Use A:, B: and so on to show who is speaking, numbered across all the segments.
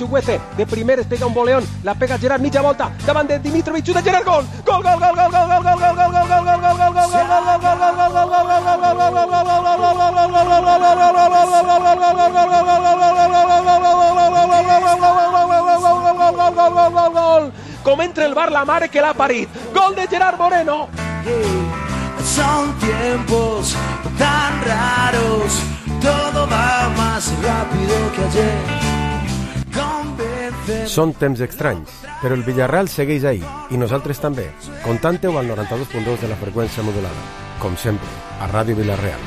A: Chukwueze, de primer es pega un boleón, la pega Gerard, mitja volta, davant de Dimitrovic, xuta Gerard, gol! Gol, gol, gol, gol, gol, gol, gol, gol, gol, gol, gol, gol, gol, gol, gol, com entra el bar la mare que l'ha parit, gol de Gerard Moreno.
B: Son tiempos tan raros, todo va más rápido que ayer.
C: Són temps estranys, però el Villarreal segueix ahí, i nosaltres també. Contante-ho al 92.2 de la freqüència modulada. Com sempre, a Ràdio Villarreal.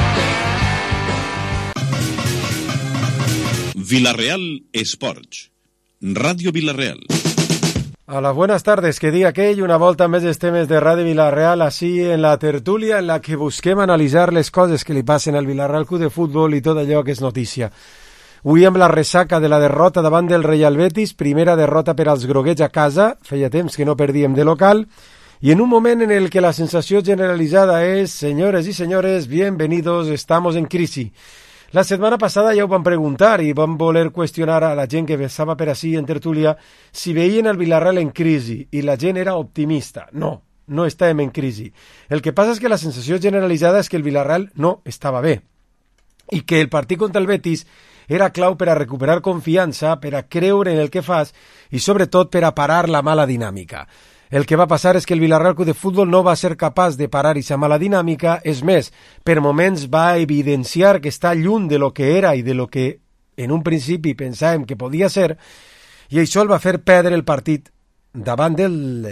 D: Villarreal Esports. Ràdio Villarreal.
C: Hola, buenas tardes, que dia aquell, una volta més els temes de Ràdio Villarreal, així en la tertúlia en la que busquem analitzar les coses que li passen al Villarreal Club de Futbol i tot allò que és notícia. Avui amb la ressaca de la derrota davant del Real Betis, primera derrota per als groguets a casa, feia temps que no perdíem de local, y en un moment en el que la sensació generalitzada és, senyores i senyores, bienvenidos, estamos en crisi. La setmana passada ja ho vam preguntar i vam voler qüestionar a la gent que estava per així en tertúlia si veien el Villarreal en crisi, i la gent era optimista. No, no estàvem en crisi. El que passa és que la sensació generalitzada és que el Villarreal no estava bé, i que el partit contra el Betis era clau per a recuperar confiança, per a creure en el que fas i sobretot per a parar la mala dinàmica. El que va passar és que el Villarreal Club de Futbol no va ser capaç de parar aquesta mala dinàmica, és més, per moments va evidenciar que està lluny de lo que era i de lo que en un principi pensàvem que podia ser, i això el va fer perdre el partit davant del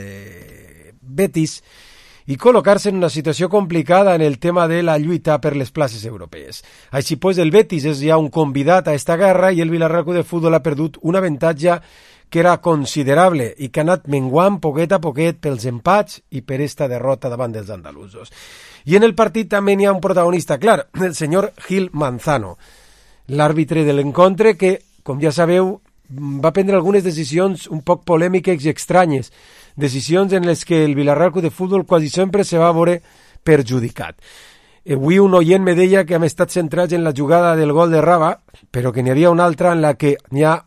C: Betis i col·locar-se en una situació complicada en el tema de la lluita per les places europees. Així pues, el Betis és ja un convidat a esta guerra i el Villarreal Club de Futbol ha perdut un avantatge que era considerable i que ha anat menguant poquet a poquet pels empats i per esta derrota davant dels andalusos. I en el partit també n'hi ha un protagonista clar, el senyor Gil Manzano, l'àrbitre de l'encontre que, com ja sabeu, va prendre algunes decisions un poc polèmiques i estranyes, decisions en les que el Villarreal Club de Futbol quasi sempre se va veure perjudicat. Avui un oient me deia que hem estat centrats en la jugada del gol de Raba, però que n'hi havia una altra en la que n'hi ha,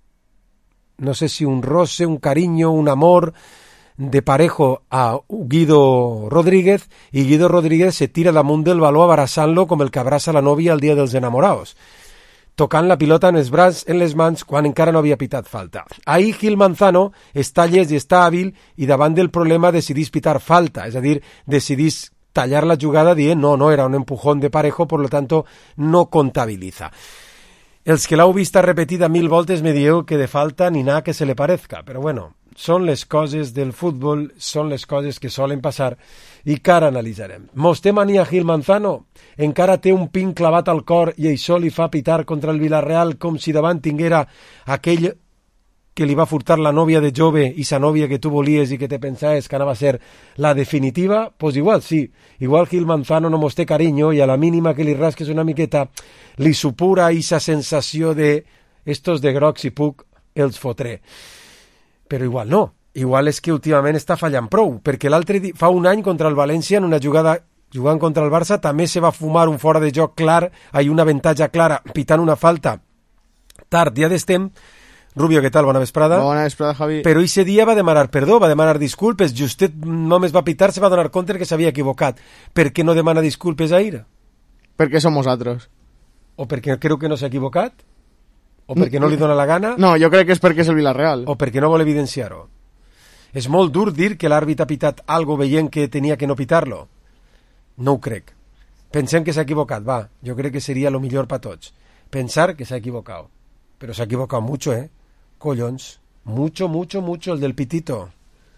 C: no sé si un roce, un cariño, un amor de parejo a Guido Rodríguez, i Guido Rodríguez se tira damunt del baló abraçant-lo com el que abraça la nòvia el dia dels enamorados, tocant la pilota en els braç, en les mans, quan encara no havia pitat falta. Ahí Gil Manzano està llest i està hàbil i davant del problema decidís pitar falta, és a dir, decidís tallar la jugada dient no, era un empujón de parejo, por lo tanto no contabiliza. Els que l'heu vista repetida 1000 voltes me dieu que de falta ni nada que se le parezca, però bueno, són les coses del futbol, són les coses que solen passar i que ara analitzarem. Mos té mania Gil Manzano? Encara té un pin clavat al cor i això li fa pitar contra el Villarreal com si davant tinguera aquell que li va furtar la nòvia de jove i sa nòvia que tu volies i que te pensaves que anava a ser la definitiva? Pues igual sí, igual Gil Manzano no mos té carinyo i a la mínima que li rasques una miqueta li supura aquesta sensació de estos de grocs i puc els fotré. Però igual no, igual és que últimament està fallant prou, perquè l'altre dia, fa un any contra el València en una jugada jugant contra el Barça també se va fumar un fora de joc clar, hi una avantatge clara pitant una falta tard ja d'estem. Rubio, què tal? Bona vesprada.
E: Bona vesprada, Javi.
C: Però ese dia va demanar perdó, va demanar disculpes. Justet només va pitar, se va donar compte que s'havia equivocat. Per què no demana disculpes ahir?
E: Perquè som nosaltres.
C: O perquè creu que no s'ha equivocat? O perquè no li dona la gana?
E: No, jo crec que és perquè és el Villarreal.
C: O perquè no vol evidenciar-ho? És molt dur dir que l'àrbit ha pitat algo veient que tenia que no pitar-lo. No ho crec. Pensem que s'ha equivocat, va. Jo crec que seria lo millor per tots. Pensar que s'ha equivocat. Però s'ha equivocat mucho, Collons, mucho, el del pitito.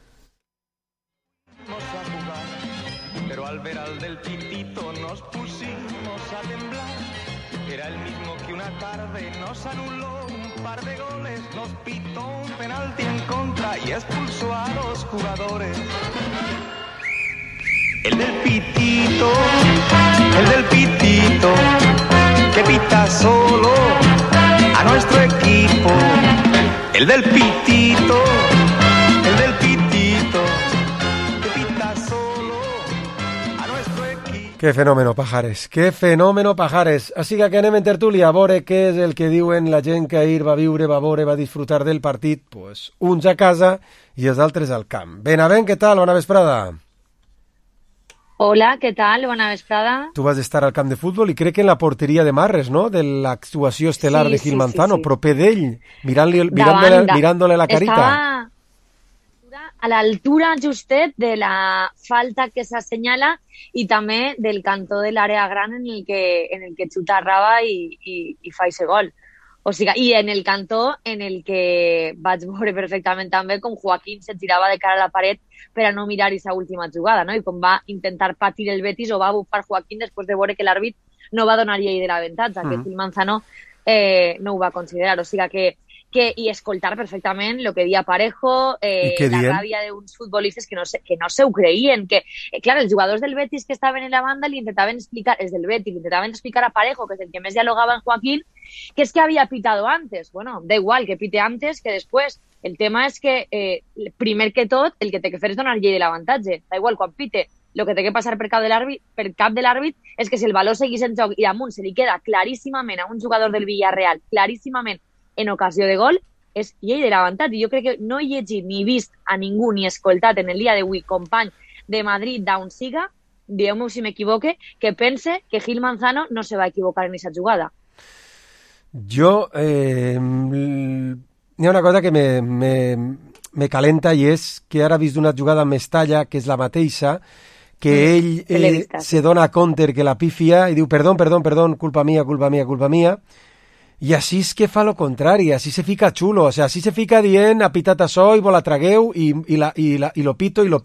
F: Pero al ver al del pitito nos pusimos a temblar. Era el mismo que una tarde nos anuló un par de goles, nos pitó un penalti en contra y expulsó a los jugadores. El del pitito, que pita solo a nuestro equipo. El del pitito, que pita solo a nuestro equipo.
C: Que fenòmeno, Pajares, que fenòmeno, Pajares. Així que anem en tertúlia a veure què és el que diuen la gent que ahir va viure, va veure, va disfrutar del partit, pues, uns a casa i els altres al camp. Benavent, què tal? Bona vesprada.
G: Hola, què tal? Bona vesprada.
C: Tu vas estar al camp de futbol i crec que en la porteria de Marres, no?, de l'actuació estel·lar de Gil Manzano, proper d'ell, mirándole la carita.
G: Estava a l'altura justet de la falta que s'assenyala i també del cantó de l'àrea gran en el que xuta Raba i fa ese gol. O sigui, i en el cantó en el que vaig veure perfectament també com Joaquín se tirava de cara a la paret per a no mirar aquesta última jugada, no? I com va intentar patir el Betis o va bufar Joaquín després de veure que l'àrbit no va donar llei de l'avantatge, que Gil Manzano no ho va considerar. O sigui que i escoltar perfectament el que dia Parejo, la ràbia d'uns futbolistes que no se ho creien, que, clar, els jugadors del Betis que estaven en la banda li intentaven explicar, els del Betis, li intentaven explicar a Parejo, que és el que més dialogava en Joaquín, que és que havia pitado antes. Bueno, da igual que pite antes que després. El tema és que, primer que tot, el que té que fer és donar llei de l'avantatge. Da igual, quan pite, el que té que passar per cap de l'àrbit és que si el valor seguís en joc i damunt se li queda claríssimament a un jugador del Villarreal, claríssimament en ocasió de gol, és llei de l'avantatge. I jo crec que no he llegit ni vist a ningú ni escoltat en el dia d'avui company de Madrid d'on siga, dieu-me si m'equivoque, que pense que Gil Manzano no se va equivocar en aquesta jugada.
C: Jo, hi ha una cosa que me calenta i és que ara he vist una jugada amb Mestalla, que és la mateixa, que ell se dona compte que la pifia i diu perdó, culpa mia, i així és que fa lo contrari, així se fica xulo, o sea, així se fica dient ha pitat això i vos la tragueu i lo pito, i lo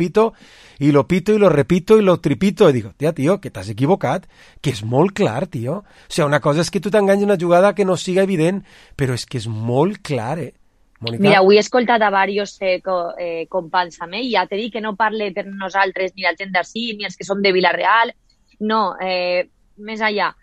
C: repito, i lo tripito, i dic, tio, que t'has equivocat, que és molt clar, tio. O sea, una cosa és que tu t'enganyes una jugada que no siga evident, però és que és molt clar, Mònica?
G: Mira, avui he escoltat a diversos companys amb ell, ja t'he dit que no parle per nosaltres ni la gent d'ací, ni els que som de Villarreal, no, més allà.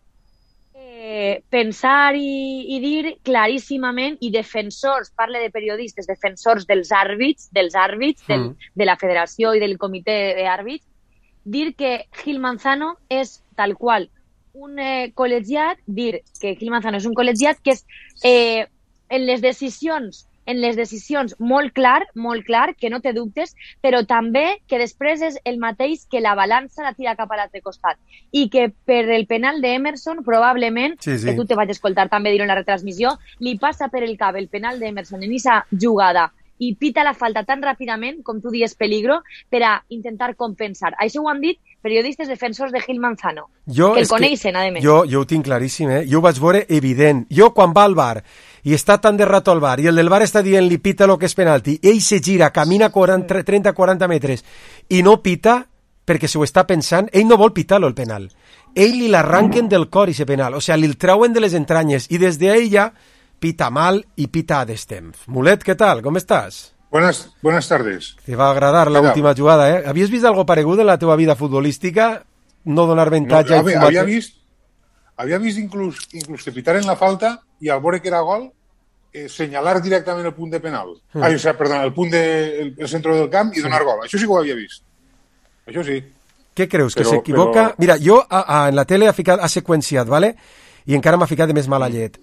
G: Pensar i dir claríssimament, i defensors, parle de periodistes, defensors dels àrbits, de la federació i del comitè d'àrbits, dir que Gil Manzano és tal qual un col·legiat, dir que Gil Manzano és un col·legiat que és en les decisions molt clar, que no té dubtes, però també que després és el mateix que la balança la tira cap a l'altre costat. I que per el penal d'Emerson, probablement, que tu te vaig escoltar també dir en la retransmissió, li passa per el cap el penal d'Emerson en aquesta jugada i pita la falta tan ràpidament, com tu dius, peligro, per a intentar compensar. Això ho han dit periodistes defensors de Gil Manzano, que el coneixen, a més.
C: Jo ho tinc claríssim, Jo ho vaig veure evident. Jo, quan va al bar i està tan de rato al bar i el del bar està dient li pita lo que és penalti, ell se gira, camina 30-40 metres i no pita perquè s'ho està pensant, ell no vol pitar-lo el penal. Ell li l'arranquen del cor i ese penal, o sigui, li el trauen de les entranyes i des d'ell ja pita mal i pita a destemps. Mulet, què tal? Com estàs?
H: Buenas tardes.
C: Te va agradar la última jugada, Havies vist algo paregut en la teva vida futbolística? No donar avantatge...
H: No, havia vist inclús que pitaren la falta i al veure que era gol senyalar directament el punt de penal. El punt del centre del camp i donar gol. Això sí que ho havia vist. Això sí.
C: Què creus, que s'equivoca? Mira, jo en la tele ha seqüenciat, ¿vale? I encara m'ha ficat de més mala llet.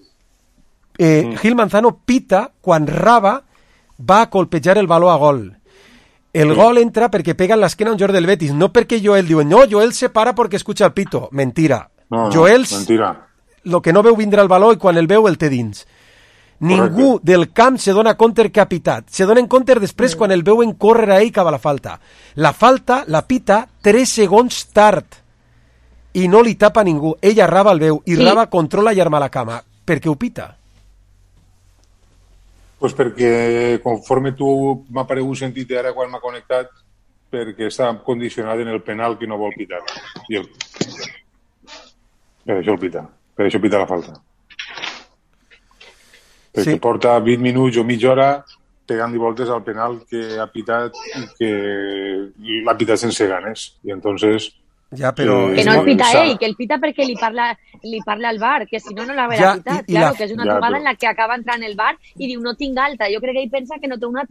C: Gil Manzano pita quan Raba va a colpejar el baló a gol. El gol entra perquè pega en l'esquena un jugador del Betis, no perquè Joel diu, no, Joel se para perquè escucha el pito. Mentira. Joel,
H: mentira.
C: Lo que no veu vindre el baló i quan el veu el té dins. Ningú del camp se dona compte que ha pitat. Se donen compte després quan el veuen córrer a ell cap a la falta. La falta la pita 3 segons tard i no li tapa ningú. Ella Raba el veu i Raba controla i arma la cama. Per què ho pita?
H: Pues perquè conforme tu m'ha paregut sentit ara quan m'ha connectat, perquè està condicionat en el penal que no vol pitar. Per això el pita. Per això pita la falta. Perquè porta 20 minuts o mitja hora pegant-li voltes al penal que ha pitat i que l'ha pitat sense ganes. I entonces...
C: Ja, però...
G: que no el pita ell, que el pita perquè li parla al bar, que si no, no l'haurà pitat. Claro, que és una jugada en la que acaba entrant el bar i diu, no tinc altra. Jo crec que ell pensa que no té una altra.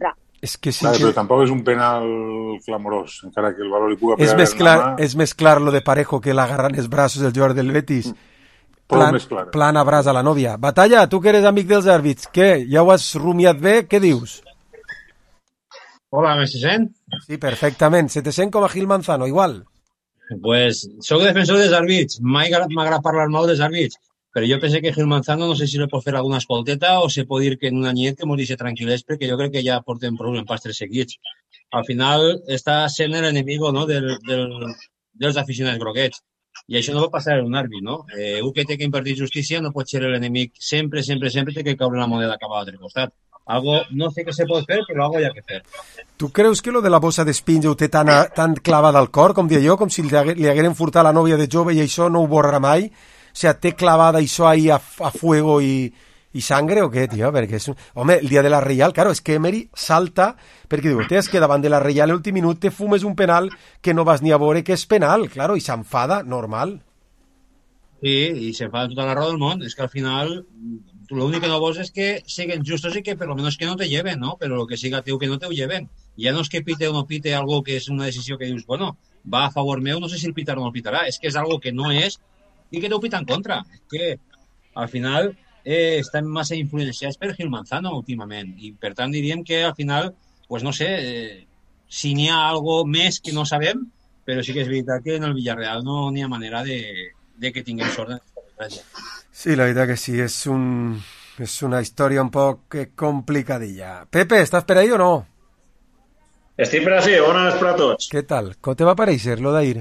C: És que sí
H: Clar,
C: que...
H: però tampoc és un penal clamorós, encara que el valor li puga
C: És
H: pegar
C: més
H: en la
C: clar,
H: mà,
C: és més clar lo de Parejo que l'agarra en els braços del jugador del Betis.
H: prou més clar.
C: Plan abraç a la nòvia. Batalla, tu que eres amic dels àrbits, què? Ja ho has rumiat bé? Què dius?
I: Hola, me se sent?
C: Sí, perfectament. Se te sent com a Gil Manzano, igual.
I: Pues soc defensor dels àrbits. Mai m'agrada parlar mal dels àrbits. Però jo pensé que Gil Manzano no sé si le pot fer alguna escolteta o se pot dir que en un anyet que mos deixi tranquil·lers perquè jo crec que ja portem prou empastres seguits. Al final està sent l'enemigo, no, dels aficionats groguets. I això no pot passar en un àrbit, no? Un que té que impartir justícia no pot ser l'enemic. Sempre té que caure la moneda cap a l'altre costat. Algo, no sé què se pot fer, però algo hi ha que fer.
C: Tu creus que lo de la bossa d'espins ho té tan clavada al cor, com dia jo, com si li hagueren furtat la nòvia de jove i això no ho borrarà mai? O sea, té clavada això ahí a fuego y sangre o què, tio? Perquè és... Home, el dia de la Reial, claro, és que Emery salta perquè diu, és que davant de la Reial l'últim minut te fumes un penal que no vas ni a veure que és penal, claro, i s'enfada, normal.
I: Sí, i s'enfada tota la raó del món. És que al final l'únic que no vols és que siguen justos i que per lo menos que no te lleven, ¿no? Però el que siga teu que no te ho lleven. Ja no és que pite o no pite algo que és una decisió que dius, bueno, va a favor meu, no sé si el pitarà o no el pitarà. És que és algo que no és i que t'ho pita en contra. És que al final estan massa influenciats per Gil Manzano últimament i per tant diríem que al final, pues no sé, si n'hi ha algo més que no sabem, però sí que és veritat que en el Villarreal no n'hi ha manera de que tinguem sort en aquesta.
C: Sí, la veritat que sí, és una història un poc complicadilla. Pepe, estàs per ahí o no?
J: Estic per així, bones per a tots.
C: Què tal? Com te va pareixer lo d'ahir?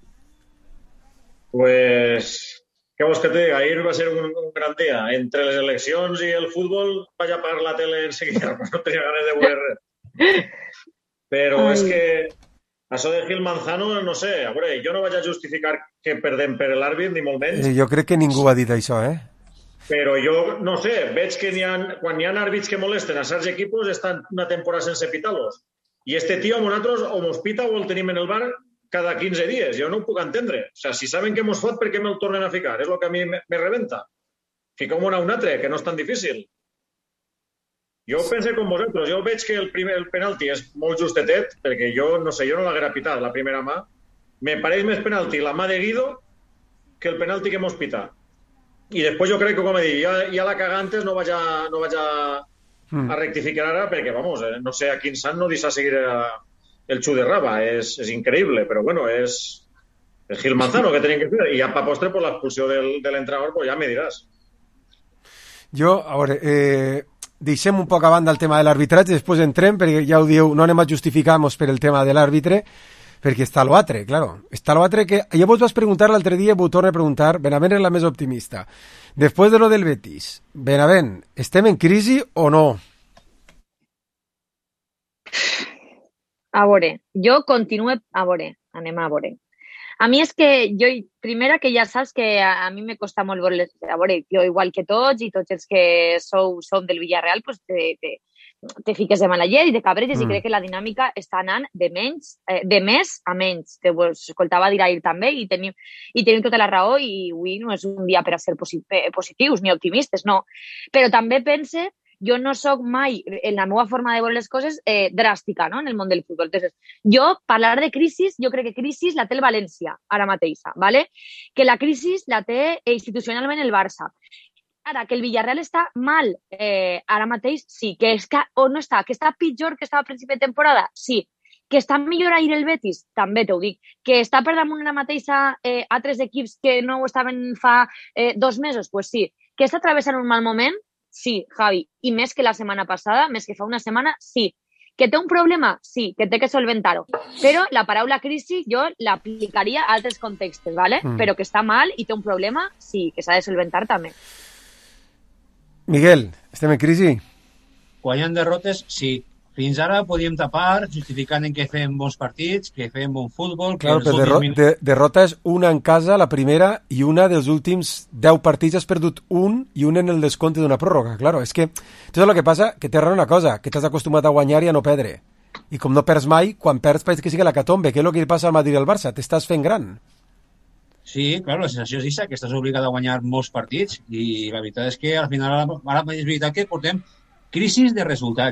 J: Pues, què vols que te diga? Ahir va ser un gran dia. Entre les eleccions i el futbol vaig apagar la tele enseguida, no tenia ganes de veure res. Però és que això de Gil Manzano, no sé, a veure, jo no vaig a justificar que perdem per l'àrbit, ni molt menys.
C: Jo crec que ningú ha dit això,
J: Però jo, no sé, veig que quan hi ha àrbits que molesten a certs equipos estan una temporada sense pitar-los. I este tio amb nosaltres o mos pita o el tenim en el bar cada 15 dies. Jo no ho puc entendre. O sea, si saben que mos fot, per què me'l tornen a ficar? És el que a mi me rebenta. Fiqueu-me un altre, que no és tan difícil. Jo penso com vosaltres. Jo veig que el penalti és molt justetet, perquè jo, no sé, jo no l'haguera pitat la primera mà. Me pareix més penalti la mà de Guido que el penalti que mos pita. I després jo crec que, com he dit, ja la caga antes no vaig a rectificar ara, perquè, vamos, no sé a quin sant no deixa seguir el xu de raba. És increïble, però bueno, és Gil Manzano que tenim que fer. I ja pa postre, pues, l'expulsió de l'entrenador, pues ja me diràs.
C: Jo, a veure, deixem un poc a banda el tema de l'arbitratge, després entrem, perquè ja ho dieu, no anem a justificar-nos per el tema de l'àrbitre, perquè està l'altre, claro. Està l'altre que... Ja vos vas preguntar l'altre dia, vos torno a preguntar, Benavent és la més optimista. Després de lo del Betis, Benavent, estem en crisi o no?
G: A veure, jo continuo... A veure, anem a veure. A mi és que jo, primera, que ja saps que a mi me costa molt veure... A veure, jo igual que tots i tots els que som del Villarreal, pues te fiques de mala llet i de cabretes i crec que la dinàmica està anant de més a menys. Te ho escoltava dir ahir també i tenim tota la raó i avui no és un dia per a ser positius ni optimistes, no. Però també pense, jo no sóc mai, en la meva forma de veure les coses, dràstica, no?, en el món del futbol. Entonces, jo, parlar de crisi, jo crec que crisi la té el València ara mateixa, ¿vale? Que la crisi la té institucionalment el Barça. Ara, que el Villarreal està mal ara mateix, sí. Que no està, que està pitjor que estava a principi de temporada, sí. Que està millor ahir el Betis, també t'ho dic. Que està per damunt ara mateixa altres equips que no ho estaven fa 2 mesos, pues sí. Que està travessant un mal moment, sí, Javi. I més que la setmana passada, més que fa una setmana, sí. Que té un problema? Sí, que té que solventar-ho. Però la paraula crisi jo l'aplicaria a altres contextos, ¿vale? Però que està mal i té un problema, sí, que s'ha de solventar també.
C: Miguel, estem en crisi?
I: Quan hi ha derrotes, sí. Fins ara podíem tapar justificant en que fem bons partits, que fem bon futbol...
C: Clar, però derrota és una en casa, la primera, i una dels últims 10 partits has perdut un i un en el descompte d'una pròrroga. Claro, és que tot el que passa, que té raó una cosa, que t'has acostumat a guanyar i a no perdre. I com no perds mai, quan perds pareix que sigui la catombe, que és el que li passa al Madrid i al Barça, t'estàs fent gran.
I: Sí, clar, la sensació és aquesta, que estàs obligat a guanyar molts partits i la veritat és que al final ara és veritat que portem crisis de resultats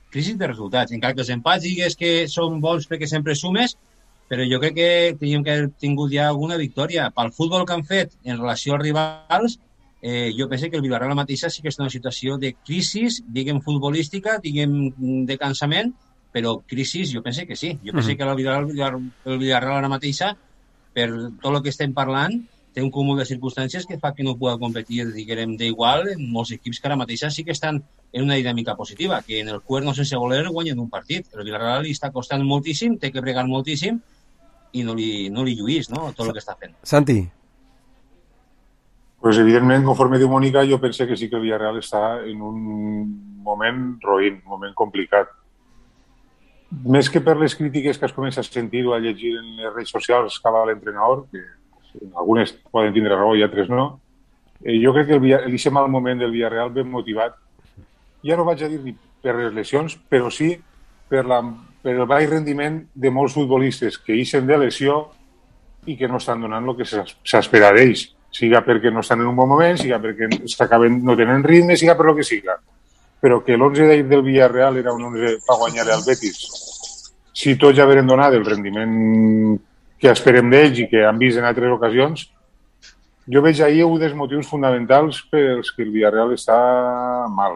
I: crisi de resultats. Encara que els empats digues que són bons perquè sempre sumes, però jo crec que teníem que haver tingut ja alguna victòria. Pel futbol que han fet en relació als rivals, jo penso que el Villarreal mateixa sí que està en una situació de crisi, diguem futbolística, diguem de cansament, però crisi jo penso que sí. Jo penso que el Villarreal ara mateixa, per tot el que estem parlant, té un cúmul de circumstàncies que fa que no pugui competir, diguem, d'igual en molts equips que ara mateixa sí que estan en una dinàmica positiva, que en el cuerno sense voler guanyen un partit. El Villarreal li està costant moltíssim, té que bregar moltíssim i no li lluís, no?, tot el que està fent.
C: Santi.
H: Pues evidentment, conforme diu Mònica, jo penso que sí que el Villarreal està en un moment roïn, un moment complicat. Més que per les crítiques que es comença a sentir o a llegir en les redes socials cap a l'entrenador, que algunes poden tindre raó i altres no, jo crec que l'eixe mal moment del Villarreal ben motivat, ja no vaig a dir per les lesions, però sí per el baix rendiment de molts futbolistes que ixen de lesió i que no estan donant el que s'espera d'ells, siga perquè no estan en un bon moment, siga perquè no tenen ritme, siga per lo que siga. Però que l'11 d'ahir del Villarreal era un 11 per guanyar al Betis. Si tots ja haurem donat el rendiment que esperem d'ells i que han vist en altres ocasions, jo veig ahir un dels motius fonamentals pels que el Villarreal està mal.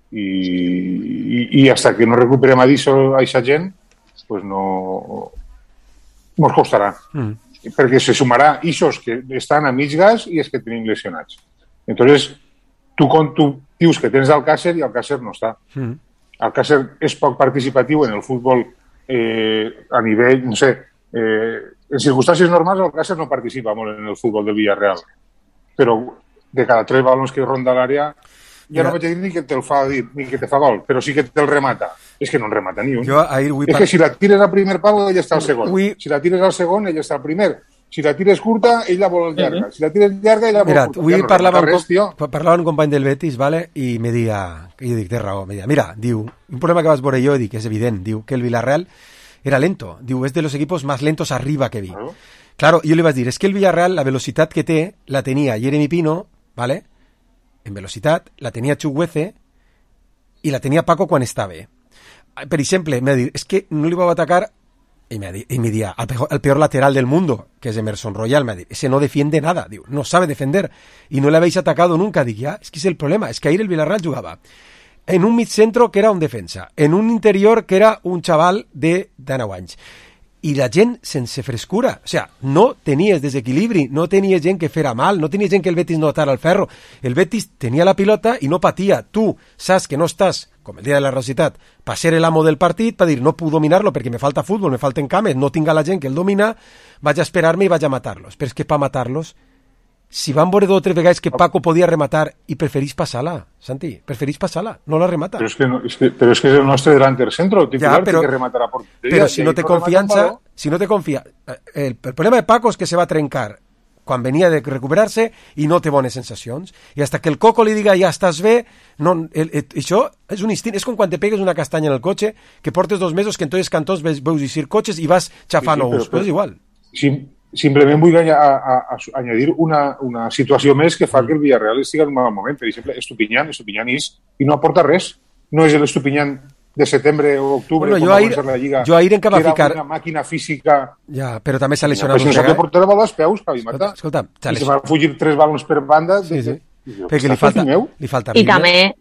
H: I hasta que no recuperem a aquesta gent, pues no ens costarà. Perquè se sumarà ixos que estan a mig gas i els que tenim lesionats. Entonces, tu dius que tens Alcácer i Alcácer no està. Alcácer és poc participatiu en el futbol a nivell, no sé, en circumstàncies normals Alcácer no participa molt en el futbol del Villarreal, però de cada 3 balons que ronda l'àrea ja no vaig dir ni que te'l fa dir, ni que te fa gol, però sí que te'l remata. És que no en remata ni un. És que si la tires al primer pal, ell està al segon. Si la tires al segon, ell està al primer. Si la tires curta, ell la vol llarga. Si la tires llarga, ell la vol curta.
C: Avui parlava un company del Betis, vale? I me dia, que jo dic, té raó, me dia, mira, diu, un problema que vas veure jo, dic, és evident, diu, que el Villarreal era lento, diu, es de los equipos más lentos arriba que vi. Claro, yo le iba a decir, es que el Villarreal, la velocidad que té, la tenía Jeremy Pino, ¿vale? En velocidad, la tenía Chukwueze y la tenía Paco quan estava. Per exemple, me va dir, es que no li va atacar, y me dia, el peor lateral del mundo, que es Emerson Royal, me va dir, ese no defiende nada, diu, no sabe defender, y no le habéis atacado nunca. Dic, ya, es que es el problema, es que ahí el Villarreal jugaba en un midcentro que era un defensa, en un interior que era un chaval de 19 anys, i la gent sense frescura, o sea, no tenies desequilibri, no tenies gent que fera mal, no tenies gent que el Betis no atara al ferro, el Betis tenia la pilota i no patia, tu saps que no estàs, com el dia de la Rositat, per ser l'amo del partit, per dir, no puc dominar-lo perquè me falta futbol, me falten cames, no tinc a la gent que el domina, vaig a esperar-me i vaig a matar-los, però és que per matar-los, si van veure 2 o 3 vegades que Paco podia rematar i preferís passar-la, Santi, preferís passar-la, no la remata.
H: Però és que és el nostre delanter centro, titular, que rematarà porteria.
C: Però si no té confiança, el problema de Paco és que se va trencar quan venia de recuperar-se i no té bones sensacions. I hasta que el Coco li diga ja estàs bé, això és un instint, és com quan te pegues una castanya en el cotxe, que portes 2 mesos que en tots els cantons veus eixir cotxes i vas xafant ous, però és igual.
H: Simplement vull añadir una situació més que fa que el Villarreal estigui en un mal moment. Per exemple, Estupiñán és i no aporta res. No és l'Estupiñán de setembre o octubre,
C: quan va començar la Lliga, que
H: era una màquina física.
C: Ja, però també s'ha lesionat.
H: Però si no sap portar la bola als peus, Javi Mata.
C: Escolta,
H: i se van fugir 3 balons per banda.
C: Perquè li falta
G: I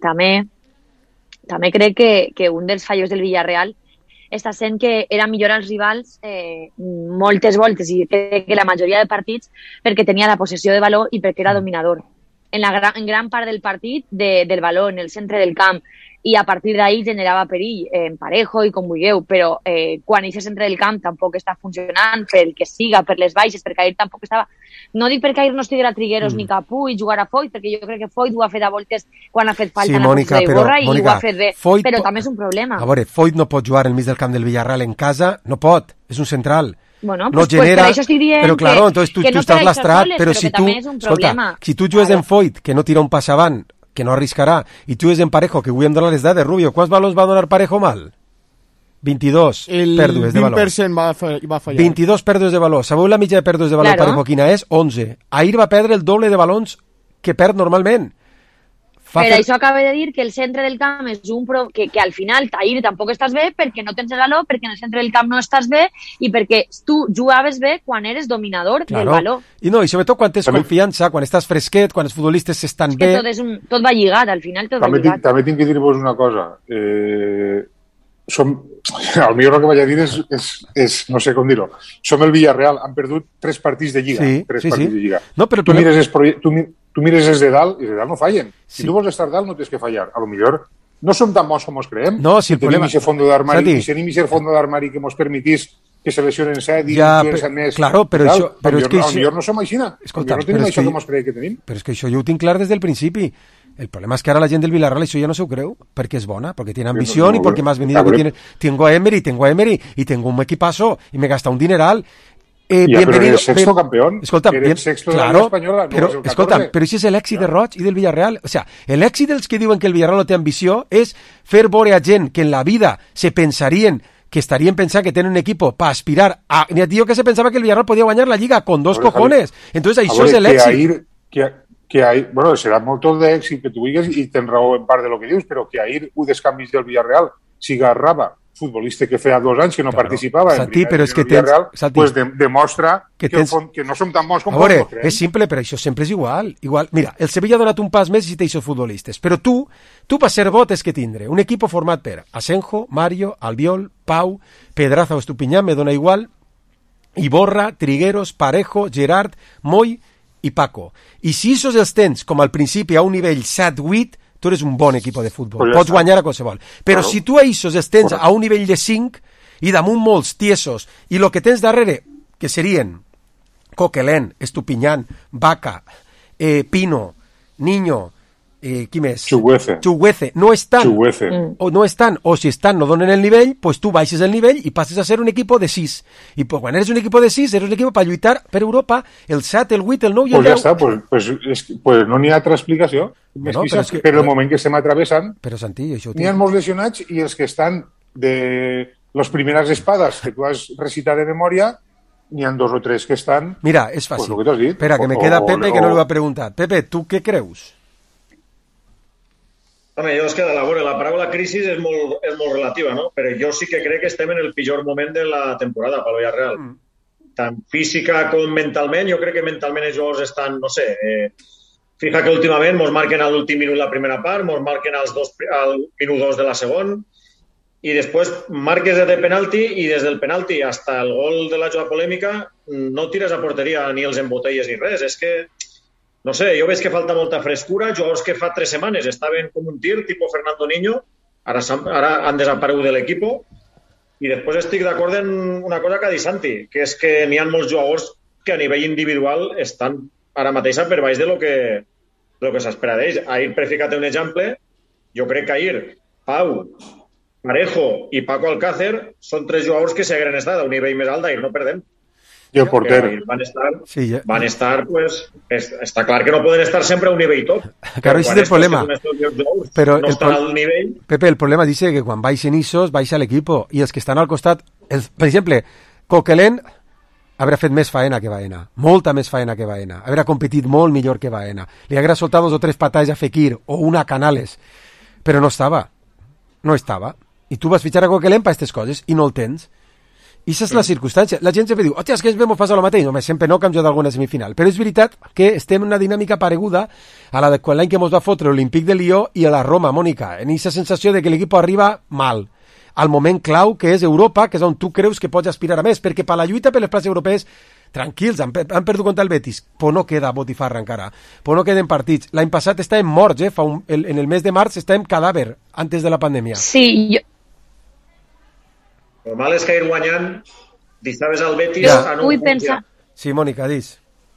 G: també crec que un dels fallos del Villarreal està sent que era millor als rivals moltes voltes i crec que la majoria de partits perquè tenia la possessió de baló i perquè era dominador. En gran part del partit del baló, en el centre del camp, i a partir d'ahí generava perill en Parejo i com vulgueu, però quan aquest centre del camp tampoc està funcionant pel que siga, per les baixes, perquè ahir tampoc estava... No dic perquè ahir no estiguera Trigueros ni Capú i jugar a Foyt, perquè jo crec que Foyt ho ha fet a voltes quan ha fet falta en la cursa de gorra i ho ha fet bé, però també és un problema.
C: A veure, Foyt no pot jugar al mig del camp del Villarreal en casa, no pot, és un central.
G: Bueno,
C: no genera,
G: per això estic dient
C: però claro, entonces tu
G: no
C: estàs lastrat, però si tu,
G: escolta,
C: si tu jugues en Foyt, que no tira un pas avant, que no arriscarà, i tu és en Parejo, que avui hem donat les dades, Rubio, quants balons va donar Parejo mal? 22 pèrdues de baló.
E: El 20% va fallar.
C: 22 pèrdues de baló. Sabeu la mitja de pèrdues de baló Parejo quina és? 11. Ahir va perdre el doble de balons que perd normalment.
G: Però això acaba de dir que el centre del camp és que al final, Tahir, tampoc estàs bé perquè no tens el valor, perquè en el centre del camp no estàs bé i perquè tu jugaves bé quan eres dominador del valor.
C: I no, i sobretot quan tens confiança, quan estàs fresquet, quan els futbolistes estan bé...
G: Tot va lligat, al final tot va lligat.
H: També tinc que dir-vos una cosa. El millor que vaig a dir és no sé com dir-ho. Som el Villarreal, han perdut 3 partits de Lliga. Partits de Lliga.
C: No, però
H: tu mires des de dalt i de dalt no fallen. Si tu vols estar dalt no tens que fallar. A lo millor no som tan bons com ens creiem.
C: No, si el problema...
H: Tenim fondo d'armari, i tenim aquest fondo d'armari que ens permetís que se lesionen 7 i més.
C: Claro, però és que
H: això... no som així. Escolta, no tenim això que ens creiem que tenim.
C: Però és que això jo ho tinc clar des del principi. El problema es que ahora la gente del Villarreal eso ya no se lo creo, porque es buena, porque tiene ambición y porque me has venido que tengo a Emery y tengo un equipazo y me gasta un dineral.
H: Bienvenido. Pero eres sexto campeón.
C: Escolta,
H: sexto claro, de la Española,
C: però, escolta, però això és l'èxit de Roig i del Villarreal. O sea, l'èxit dels que diuen que el Villarreal no té ambició és fer veure a gent que en la vida se pensarien que estarien pensant que tenen un equipo para aspirar a... Ni a tío que se pensaba que el Villarreal podía guanyar la Lliga con 2 cojones. Entonces, això és l'èxit.
H: Bueno, serà molt d'èxit que tu digues i tens raó en part de lo que dius, però que ahir un dels canvis del Villarreal siga Raba, futbolista que feia 2 anys que no participava en Villarreal, pues demostra que no som tan bons com
C: ens creiem. És simple, però això sempre és igual. Mira, el Sevilla ha donat un pas més i té aquests futbolistes, però tu per ser bo tens que tindre un equip format per Asenjo, Mario, Albiol, Pau, Pedraza o Estupiñán, me dona igual, Iborra, Trigueros, Parejo, Gerard, Moy i Paco. I si esos els tens, com al principi, a un nivell 7-8, tu eres un bon equip de futbol. Pots guanyar a qualsevol. Però si tu a esos els tens a un nivell de 5 i damunt molts tiesos i el que tens darrere, que serien Coquelin, Estupiñán, Vaca, Pino, Niño, qui més? Chuguece. No estan. O si estan no donen el nivell, pues tu baixes el nivell i passes a ser un equip de 6. I pues, quan eres un equip de 6, eres un equip per lluitar per Europa el 7, el 8, el 9 i el 10.
H: Pues ja està, pues no n'hi ha altra explicació. Però el moment que estem atravessant, n'hi ha molts lesionats i els que estan de les primeres espades que tu has recitat de memòria, n'hi ha 2 o 3 que estan...
C: Mira, és fàcil. Espera, que me queda Pepe que no li va preguntar. Pepe, tu què creus?
J: Home, jo és que la paraula crisi és molt relativa, no? Però jo sí que crec que estem en el pitjor moment de la temporada pel Villarreal. Tant física com mentalment. Jo crec que mentalment els jugadors estan, no sé, fija que últimament mos marquen a l'últim minut la primera part, mos marquen al minut 2 de la segon, i després marques de penalti i des del penalti fins al gol de la jugada polèmica no tires a porteria ni els embotelles ni res. És que no sé, jo veig que falta molta frescura, jugadors que fa 3 setmanes estaven com un tir, tipus Fernando Niño, ara han desaparegut de l'equip, i després estic d'acord en una cosa que ha dit Santi, que és que n'hi ha molts jugadors que a nivell individual estan ara mateix per baix de lo que s'espera d'ells. Ahir, per ficar-te un exemple, jo crec que ahir Pau, Parejo i Paco Alcácer són 3 jugadors que s'hagueren estat a un nivell més alt, d'ahir no perdem.
H: I el porter.
J: Van estar, pues, està clar que no poden estar sempre a un nivell top.
C: Claro, ese es el problema.
J: Però no estan al nivell.
C: Pepe, el problema dice que quan baixen isos, baixa l'equipo, i els que estan al costat, per exemple, Coquelin haurà fet més faena que Baena, molta més faena que Baena, haurà competit molt millor que Baena, li haurà soltat 2 o 3 patades a Fekir o una a Canales, però no estava, i tu vas fitxar a Coquelin per aquestes coses i no el tens. I aquesta és la circumstància. La gent sempre diu, hòstia, és que ens passa el mateix. No, sempre no, que hem jugat alguna semifinal. Però és veritat que estem en una dinàmica pareguda a la de quan l'any que ens va fotre l'Olímpic de Lió i a la Roma, Mònica. En aquesta sensació de que l'equip arriba mal. Al moment clau, que és Europa, que és on tu creus que pots aspirar a més. Perquè per la lluita per les places europees, tranquils, han perdut contra el Betis. Però no queda botifarra encara. Però no queden partits. L'any passat estàvem morts, en el mes de març estàvem cadàver, antes de la pandèmia.
G: Sí,
J: El mal és que ir guanyant, sabes al Betis...
G: Vull pensar...
C: Sí, Mònica, dis.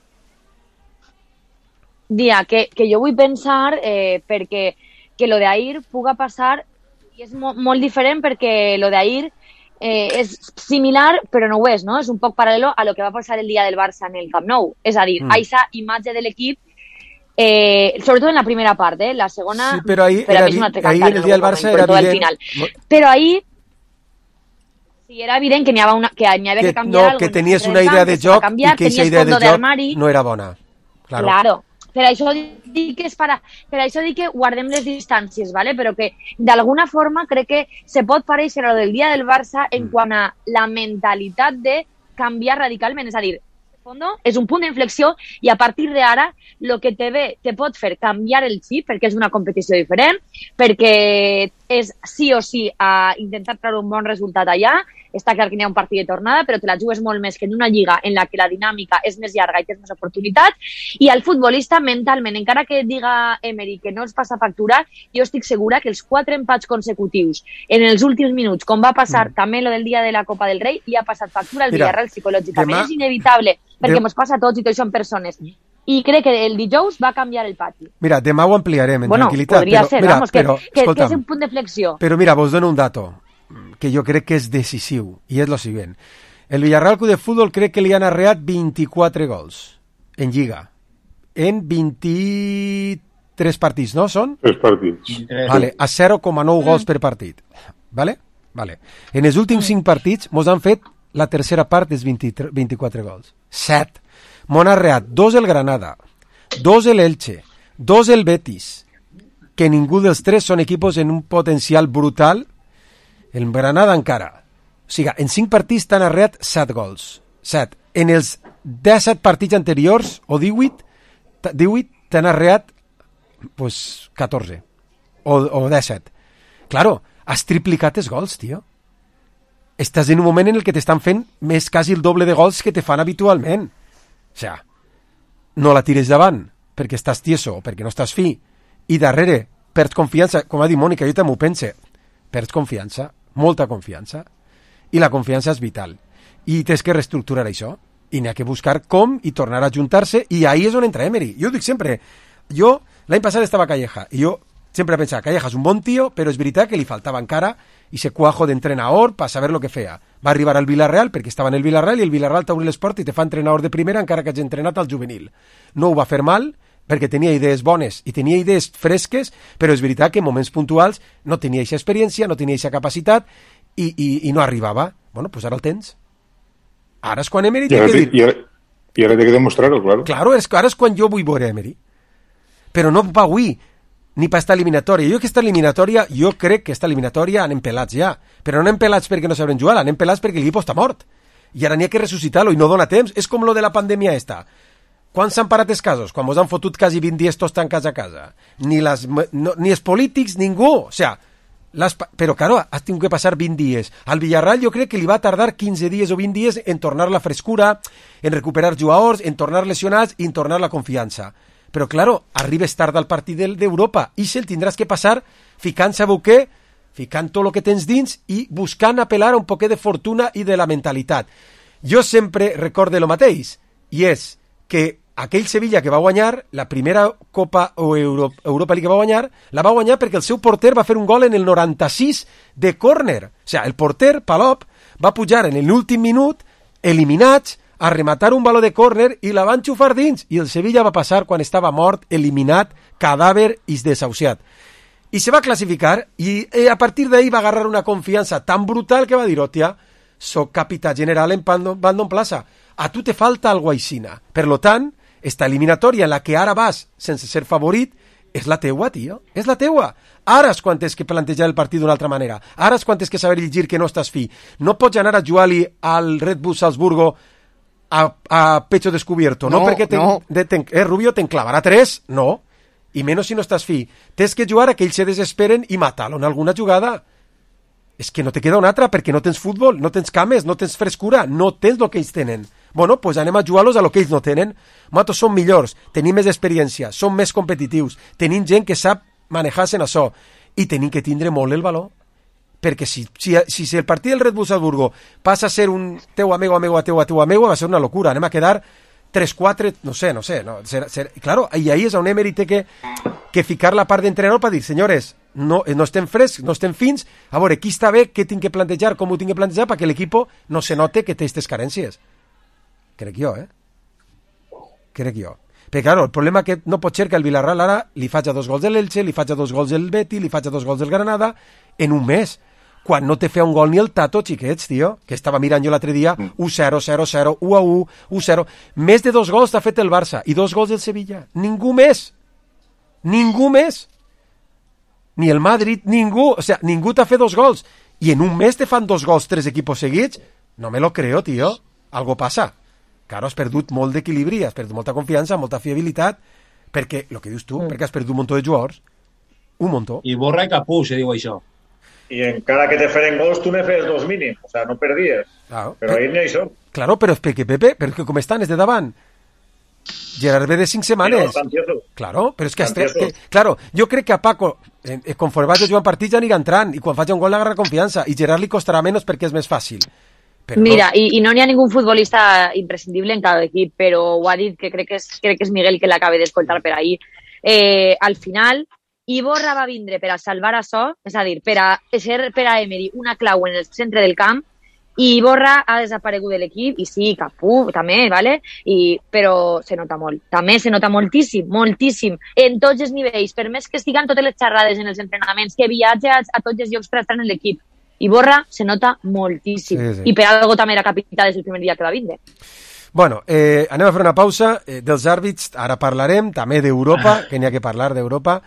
G: Que jo vull pensar perquè que lo de ahir puga passar i és molt diferent perquè lo de ahir és similar però no ho és, no? És un poc paral·lelo a lo que va passar el dia del Barça en el Camp Nou. És a dir, aquesta imatge de l'equip sobretot en la primera part, la segona...
C: Sí, però ahir el dia del Barça era evident...
G: Però ahir sí, era evident que n'hi havia que canviar
C: que tenies una idea de joc i que aquesta idea de joc no era bona.
G: Claro. Per això dic que per això dic que guardem les distàncies, ¿vale? Però que d'alguna forma crec que se pot pareixer a lo del dia del Barça en quant a la mentalitat de canviar radicalment, és a dir, fondo és un punt d'inflexió i a partir d'ara el que te pot fer canviar el xip perquè és una competició diferent, perquè és sí o sí a intentar treure un bon resultat allà. Està clar que n'hi ha un partit de tornada, però te la jugues molt més que en una lliga en la que la dinàmica és més llarga i tens més oportunitat. I al futbolista, mentalment, encara que diga Emery que no els passa factura, jo estic segura que els 4 empats consecutius en els últims minuts, com va passar també lo del dia de la Copa del Rei, ja ha passat factura al Villarreal psicològicament. És inevitable, perquè ens passa a tots i tots som persones. I crec que el dijous va canviar el pati.
C: Mira, demà ho ampliarem en tranquil·litat.
G: Podria ser,
C: mira,
G: vamos, que és un punt de flexió.
C: Però mira, vos dono un dato que jo crec que és decisiu, i és lo següent. El Villarreal Club de Fútbol crec que li han arreat 24 gols en Lliga. En 23 partits, no són?
H: 3 partits.
C: Vale, a 0,9 gols per partit. Vale? Vale. En els últims 5 partits mos han fet la tercera part dels 24 gols. 7. M'han arreat 2 el Granada, 2 el Elche, 2 el Betis, que ningú dels 3 són equipos en un potencial brutal. El Granada encara. O sigui, en 5 partits t'han arreat 7 gols. 7. En els 17 partits anteriors, o 18 t'han arreat pues, 14. O 17. Claro, has triplicat els gols, tio. Estàs en un moment en el que t'estan fent més quasi el doble de gols que te fan habitualment. O sigui, no la tires davant perquè estàs tieso o perquè no estàs fi. I darrere perds confiança. Com ha dit Mònica, jo també ho pense. Perds confiança. Molta confiança, i la confiança és vital, i tens que reestructurar això, i n'hi ha que buscar com i tornar a juntar-se, i ahí és on entra Emery. Jo dic sempre, l'any passat estava Calleja, i jo sempre pensava, Calleja és un bon tio, però és veritat que li faltava encara ese cuajo d'entrenador per saber lo que feia. Va arribar al Villarreal, perquè estava en el Villarreal, i el Villarreal t'obri les portes i te fa entrenador de primera encara que hagi entrenat al juvenil. No ho va fer mal, perquè tenia idees bones i tenia idees fresques, però és veritat que en moments puntuals no tenia aquesta experiència, no tenia aquesta capacitat i no arribava. Bueno, pues ara el tens. Ara és quan Emery té que dir...
H: I ara té que demostrar-ho, claro.
C: Claro, ara és quan jo vull veure Emery. Però no pa avui, ni pa esta eliminatòria. Jo crec que esta eliminatòria anem pelats ja. Però no anem pelats perquè no sabrem jugar, anem pelats perquè l'equip està mort. I ara n'hi ha que ressuscitar-lo i no dona temps. És com lo de la pandèmia esta. Quan s'han parat els casos? Quan ens han fotut quasi 20 dies tots tancats a casa. Ni els polítics, ningú. O sea, però, claro, has tingut que passar 20 dies. Al Villarreal jo crec que li va tardar 15 dies o 20 dies en tornar la frescura, en recuperar jugadors, en tornar lesionats i en tornar la confiança. Però, claro, arribes tard al partit d'Europa i se'l tindràs que passar ficant, sabeu què? Ficant tot el que tens dins i buscant apel·lar a un poquet de fortuna i de la mentalitat. Jo sempre recordo el mateix, i és que aquell Sevilla que va guanyar, la primera Copa o Europa League que va guanyar perquè el seu porter va fer un gol en el 96 de córner. O sigui, el porter, Palop, va pujar en l'últim minut, eliminats, a rematar un baló de córner i la van xufar dins. I el Sevilla va passar quan estava mort, eliminat, cadàver i desahuciat. I se va classificar i a partir d'ahí va agarrar una confiança tan brutal que va dir, hòstia, soc capità general en Bandon Plaza. A tu te falta algo aixina. Per lo tant, esta eliminatòria en la que ara vas sense ser favorit és la teua, tio. És la teua. Ara és quan tens que plantejar el partit d'una altra manera. Ara és quan tens que saber llegir que no estàs fi. No pots anar a jugar-li al Red Bull Salzburgo a pecho descubierto. No perquè Rubio t'enclavarà 3. No. I menys si no estàs fi. Tens que jugar a que ells se desesperen i matar-lo en alguna jugada. És que no te queda una altra perquè no tens futbol, no tens cames, no tens frescura, no tens el que ells tenen. Bueno, pues anem a jugar-los a lo que ells no tenen. Nosaltres som millors, tenim més experiència, som més competitius, tenim gent que sap manejar-se en això i tenim que tindre molt el valor. Perquè si el partit del Red Bull Salzburgo passa a ser un teu amigo, va ser una locura. Anem a quedar 3-4, no sé. No. Claro, i ahí és on Emery té que ficar la part d'entrenador per dir, senyores, no estem frescs, no estem fins, a veure, qui està bé, què tinc que plantejar, com ho tinc que plantejar, perquè l'equip no se note que té aquestes carències. Crec jo. Perquè, claro, el problema que no pot ser que el Villarreal ara li faig a 2 gols de l'Elche, li faig a 2 gols del Betis, li faig a 2 gols del Granada en un mes, quan no te feia un gol ni el Tato, xiquets, tio, que estava mirant jo l'altre dia, 1-0, 0-0, 1-1, 1-0, més de 2 gols t'ha fet el Barça, i 2 gols del Sevilla, ningú més, ni el Madrid, ningú, o sea, ningú t'ha fet 2 gols, i en un mes te fan 2 gols 3 equipos seguits, no me lo creo, tio, algo passa, claro, has perdut molt d'equilibri, has perdut molta confiança, molta fiabilitat, perquè, el que dius tu, perquè has perdut un muntó de jugadors, un muntó.
I: I Borra i Capú, se diu això.
J: I encara que te feren gols, tu ne fes 2 mínim, o sea, no perdies.
C: Claro,
J: però ahir ni això.
C: Claro, però és perquè, Pepe, però és que com estan, és de davant. Gerard ve de 5 setmanes. Claro, però és que... claro, jo crec que a Paco, conforme vaig jugant partits, ja anirà entrant, i quan faci un gol l'agarra confiança, i Gerard li costarà menys perquè és més fàcil.
G: Però mira, i no n'hi ha ningú futbolista imprescindible en cada equip, però ho ha dit, que crec que és Miguel que l'acaba d'escoltar per ahir. Al final, Iborra va vindre per a salvar això, és a dir, per a ser per a Emery una clau en el centre del camp, i Iborra ha desaparegut de l'equip, i sí, Capú també, ¿vale? Però se nota molt, també se nota moltíssim, en tots els nivells, per més que estiguen totes les xerrades en els entrenaments, que viatja a tots els llocs per estar en l'equip. Iborra se nota moltíssim, sí. I per algo també era capità des del primer dia que va vindre.
C: Bueno, anem a fer una pausa, dels àrbits ara parlarem, també d'Europa, que n'hi ha que parlar d'Europa.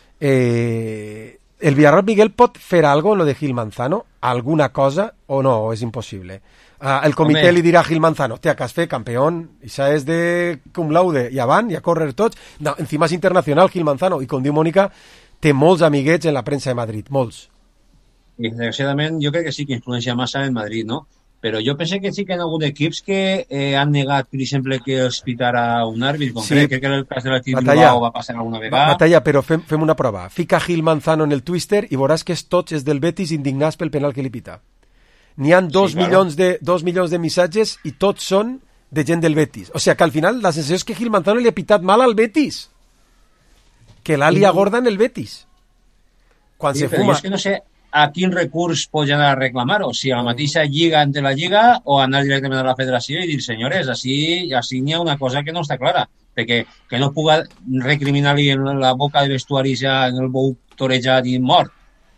C: El Villarreal, Miguel, pot fer algo en lo de Gil Manzano? Alguna cosa o no? O és impossible? El comitè li dirà a Gil Manzano, hòstia, que has fet campeón, això és de cum laude, i avant, i a córrer tots. No, encima és internacional Gil Manzano, i com diu Mònica, té molts amiguets en la premsa de Madrid, molts.
I: I desgraciadament jo crec que sí que influencia massa en Madrid, no? Però jo penso que sí que hi ha alguns equips que han negat, per exemple, que els pitara un àrbit concret, sí. Crec que era el cas de l'Atlètic Bilbao va passar alguna vegada.
C: Batalla, però fem una prova. Fica Gil Manzano en el Twitter i veuràs que tots és del Betis indignats pel penal que li pita. N'hi ha 2 milions de missatges i tots són de gent del Betis. O sigui que al final la sensació és que Gil Manzano li ha pitat mal al Betis. Que l'Alia Gorda en el Betis. Quan se fuma...
I: És que no sé a quin recurs pots anar a reclamar-ho, si a la mateixa lliga ante la lliga o anar directament a la federació i dir, senyores, així n'hi ha una cosa que no està clara, perquè que no puga recriminar-li en la boca de vestuari ja en el bou torejat i mort,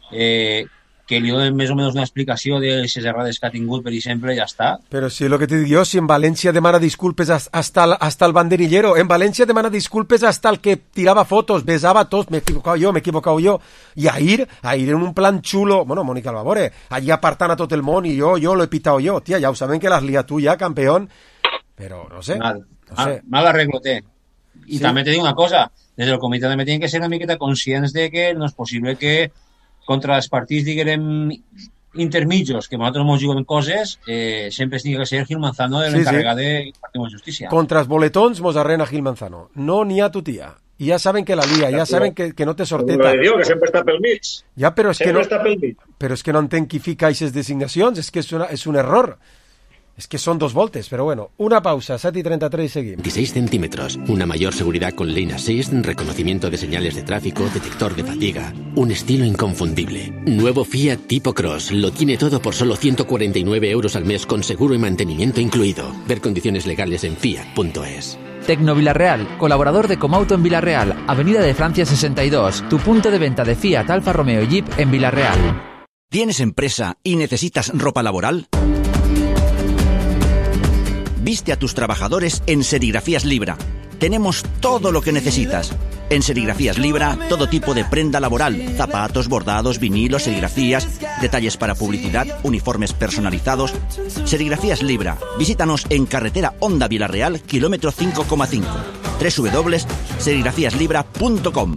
I: que li donen més o menys una explicació de les errades que ha tingut, per exemple, ja està.
C: Però si el que te dic jo, si en València demana disculpes hasta el banderillero, en València demana disculpes hasta el que tirava fotos, besava tots, m'he equivocat jo, i ahir en un plan xulo, bueno, Mònica Albavore, allí apartant a tot el món, i jo lo he pitado jo, tia, ja ho sabem que l'has liat tu ja, campeón, però no sé.
I: Mal arreglo té. I també te dic una cosa, des del comitè també tenen que ser una miqueta conscients de que no és possible que contra els partits, diguem, intermitjos, que nosaltres ens juguem coses, sempre es digui que ser Gil Manzano l'encarregat de partir amb justícia.
C: Contra els boletons mos arrena Gil Manzano. No n'hi ha tu tia. I ja saben que la lia, ja saben que no té sorteta.
J: Que sempre està pel mig.
C: Ja, però és que no entenc qui fica aquestes designacions, és que és un error. Es que son 2 voltes, pero bueno, una pausa, 7:33 y seguimos.
K: 26 centímetros, una mayor seguridad con Lane Assist, reconocimiento de señales de tráfico, detector de fatiga, un estilo inconfundible. Nuevo Fiat Tipo Cross, lo tiene todo por solo 149 € al mes con seguro y mantenimiento incluido. Ver condiciones legales en fiat.es.
L: Tecno Villarreal, colaborador de Comauto en Villarreal, Avenida de Francia 62, tu punto de venta de Fiat, Alfa Romeo y Jeep en Villarreal.
M: ¿Tienes empresa y necesitas ropa laboral? Viste a tus trabajadores en Serigrafías Libra. Tenemos todo lo que necesitas. En Serigrafías Libra, todo tipo de prenda laboral, zapatos, bordados, vinilos, serigrafías, detalles para publicidad, uniformes personalizados. Serigrafías Libra. Visítanos en carretera Honda Villarreal, kilómetro 5,5. www.serigrafíaslibra.com.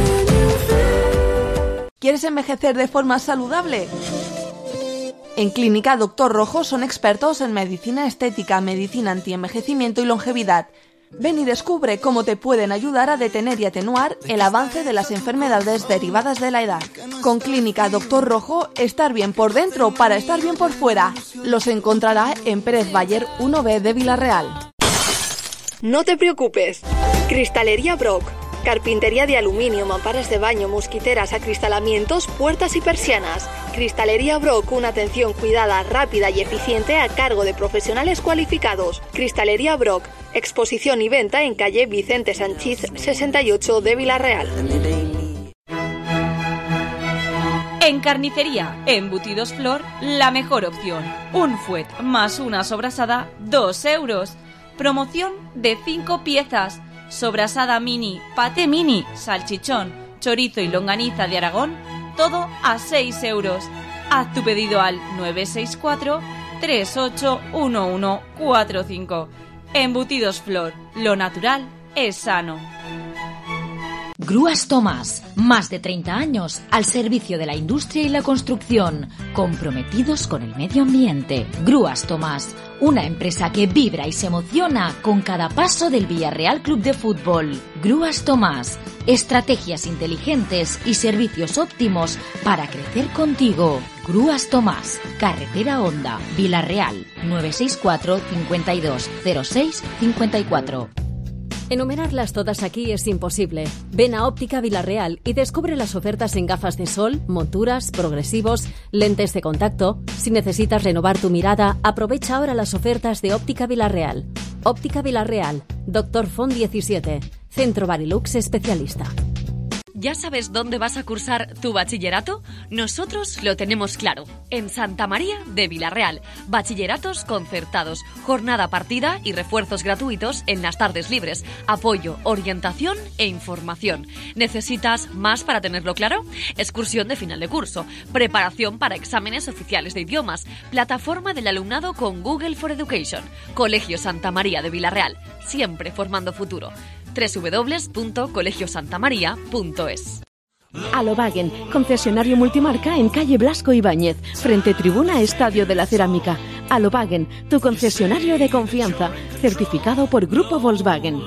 N: ¿Quieres envejecer de forma saludable? En Clínica Doctor Rojo son expertos en medicina estética, medicina antienvejecimiento y longevidad. Ven y descubre cómo te pueden ayudar a detener y atenuar el avance de las enfermedades derivadas de la edad. Con Clínica Doctor Rojo, estar bien por dentro para estar bien por fuera. Los encontrará en Pérez Bayer 1B de Villarreal.
O: No te preocupes. Cristalería Brock. Carpintería de aluminio, mamparas de baño, mosquiteras, acristalamientos, puertas y persianas. Cristalería Brock, una atención cuidada, rápida y eficiente a cargo de profesionales cualificados. Cristalería Brock, exposición y venta en calle Vicente Sanchís 68 de Villarreal.
P: En carnicería, embutidos Flor, la mejor opción. Un fuet más una sobrasada, 2 euros. Promoción de 5 piezas. Sobrasada mini, paté mini, salchichón, chorizo y longaniza de Aragón, todo a 6 euros. Haz tu pedido al 964-381145. Embutidos Flor, lo natural es sano.
Q: Grúas Tomás, más de 30 años al servicio de la industria y la construcción, comprometidos con el medio ambiente. Grúas Tomás, una empresa que vibra y se emociona con cada paso del Villarreal Club de Fútbol. Grúas Tomás, estrategias inteligentes y servicios óptimos para crecer contigo. Grúas Tomás, Carretera Honda, Villarreal, 964 52 06 54.
R: Enumerarlas todas aquí es imposible. Ven a Óptica Villarreal y descubre las ofertas en gafas de sol, monturas, progresivos, lentes de contacto. Si necesitas renovar tu mirada, aprovecha ahora las ofertas de Óptica Villarreal. Óptica Villarreal, Dr. Font 17, Centro Barilux Especialista.
S: ¿Ya sabes dónde vas a cursar tu bachillerato? Nosotros lo tenemos claro. En Santa María de Villarreal. Bachilleratos concertados, jornada partida y refuerzos gratuitos en las tardes libres. Apoyo, orientación e información. ¿Necesitas más para tenerlo claro? Excursión de final de curso. Preparación para exámenes oficiales de idiomas. Plataforma del alumnado con Google for Education. Colegio Santa María de Villarreal. Siempre formando futuro. www.colegiosantamaria.es.
T: Alobagen, concesionario multimarca en calle Blasco Ibáñez, frente tribuna Estadio de la Cerámica. Alobagen, tu concesionario de confianza, certificado por Grupo Volkswagen.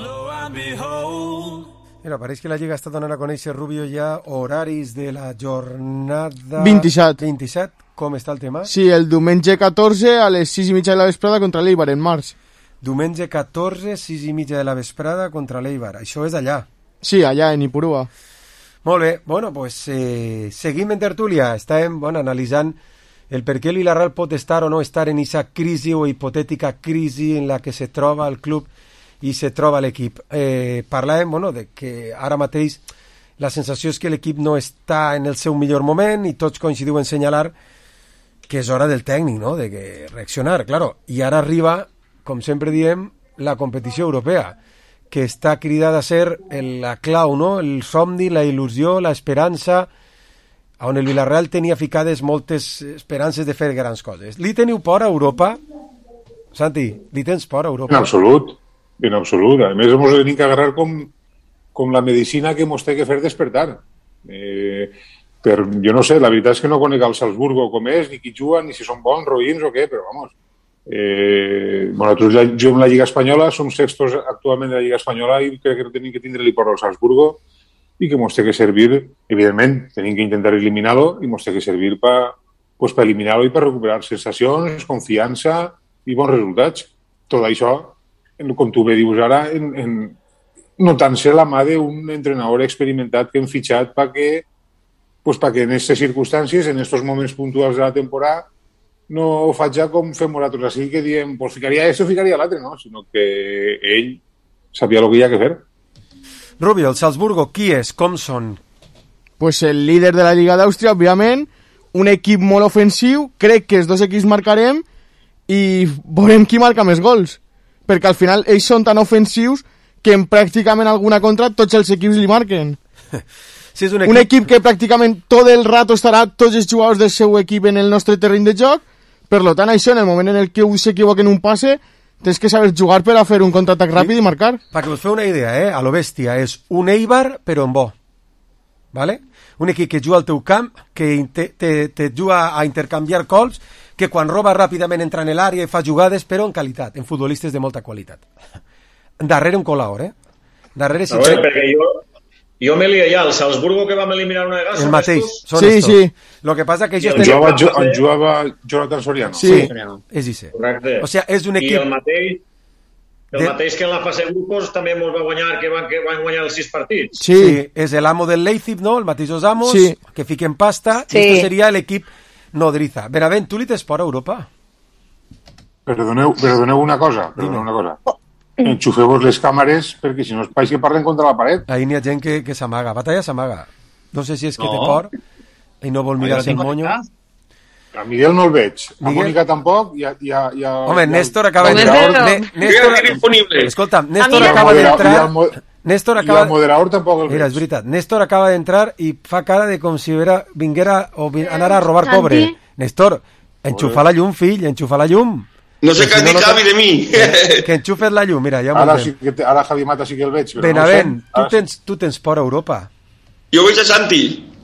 C: Mira, pareix que la Lliga està donant a conèixer, Rubio, ja horaris de la jornada...
E: 27.
C: Com està el tema?
E: Sí, el diumenge 14 a les 6:30 de la vesprada contra l'Eibar, en març.
C: Diumenge 14, 6:30 de la vesprada contra l'Eibar. Això és allà.
E: Sí, allà, en Ipurua.
C: Molt bé. Bueno, pues seguim en tertúlia. Estàvem analitzant el per què el Villarreal pot estar o no estar en aquesta crisi o hipotètica crisi en la que se troba el club i se troba l'equip. Parlàvem de que ara mateix la sensació és que l'equip no està en el seu millor moment i tots coincidiu en senyalar que és hora del tècnic, no?, de que reaccionar. Claro, i ara arriba, com sempre diem, la competició europea, que està cridada a ser la clau, no?, el somni, la il·lusió, l'esperança, on el Villarreal tenia ficades moltes esperances de fer grans coses. Li teniu por a Europa? Santi, li tens por a Europa?
H: En absolut. A més, ens hem d'agarrar com la medicina que ens té que fer despertar. Jo no sé, la veritat és que no conec el Salzburgo com és, ni qui juga, ni si són bons, roïns o què, però vamos. Nosaltres juguem la Lliga Espanyola, som sextos actualment de la Lliga Espanyola i crec que tenim que tindre-li por al Salzburgo i que ens té que servir, evidentment, tenim que intentar eliminar-lo i ens té que servir per eliminar-lo i per recuperar sensacions, confiança i bons resultats. Tot això, com tu bé dius ara, notant-se la mà d'un entrenador experimentat que hem fitxat perquè en aquestes circumstàncies, en aquests moments puntuals de la temporada, no ho faig ja com fem nosaltres així, que diem, pues ficaria esto, ficaria l'altre, no? Sinó que ell sabia el que hi ha que fer.
C: Rubio, el Salzburgo, qui és? Com són?
E: Pues el líder de la Lliga d'Àustria, òbviament, un equip molt ofensiu, crec que els dos equips marcarem i veurem qui marca més gols, perquè al final ells són tan ofensius que en pràcticament alguna contra tots els equips li marquen.
C: Sí, és
E: un equip que pràcticament tot el rato estarà tots els jugadors del seu equip en el nostre terreny de joc. Per tant, això, en el moment en el que s'equivoquen un passe, tens que saber jugar per a fer un contraatac ràpid i marcar.
C: Perquè us feu una idea, a lo bèstia, és un Eibar, però en bo. ¿Vale? Un equip que juga al teu camp, que te juga a intercanviar colps, que quan roba ràpidament entra en l'àrea i fa jugades, però en qualitat, en futbolistes de molta qualitat. Darrere un colaor, Darrere...
J: A veure, perquè jo me lia ja, el Salzburgo que vam eliminar una vegada...
C: El mateix, són
E: estos. Sí.
C: Lo que passa que ells...
H: On jugava Jonathan Soriano.
C: Sí, és ese.
J: Correcte.
C: O sea, és un equip...
J: I el mateix que en la fase de grupos també ens va guanyar, que van guanyar els 6 partits.
C: Sí, és l'amo del Leipzig, no? El mateixos amos, que fiquen pasta, i este seria l'equip nodriza. Benavent, tu li tens por a Europa?
H: Perdoneu una cosa. Enxufeu-vos les càmeres perquè si no és que parlen contra la paret.
C: Ahí n'hi ha gent que s'amaga. Batalla s'amaga. No sé si és que té por. I no vol mirar-se el monyo.
H: A Miguel no el veig, a Mònica tampoc, i a...
C: Home, Néstor acaba d'entrar... Escolta'm, Néstor acaba d'entrar... Néstor acaba...
H: I el moderador tampoc el veig.
C: Mira, és veritat, Néstor acaba d'entrar i fa cara de com si vinguera o anara a robar cobre. Néstor, enxufa la llum, fill, enxufa la llum.
U: No sé què has dit, Javi, de mi.
C: Que enxufes la llum, mira, ja
H: ara, ara Javi Mata sí que el veig.
C: Benavent, tu tens por a Europa.
U: Jo veig a Santi.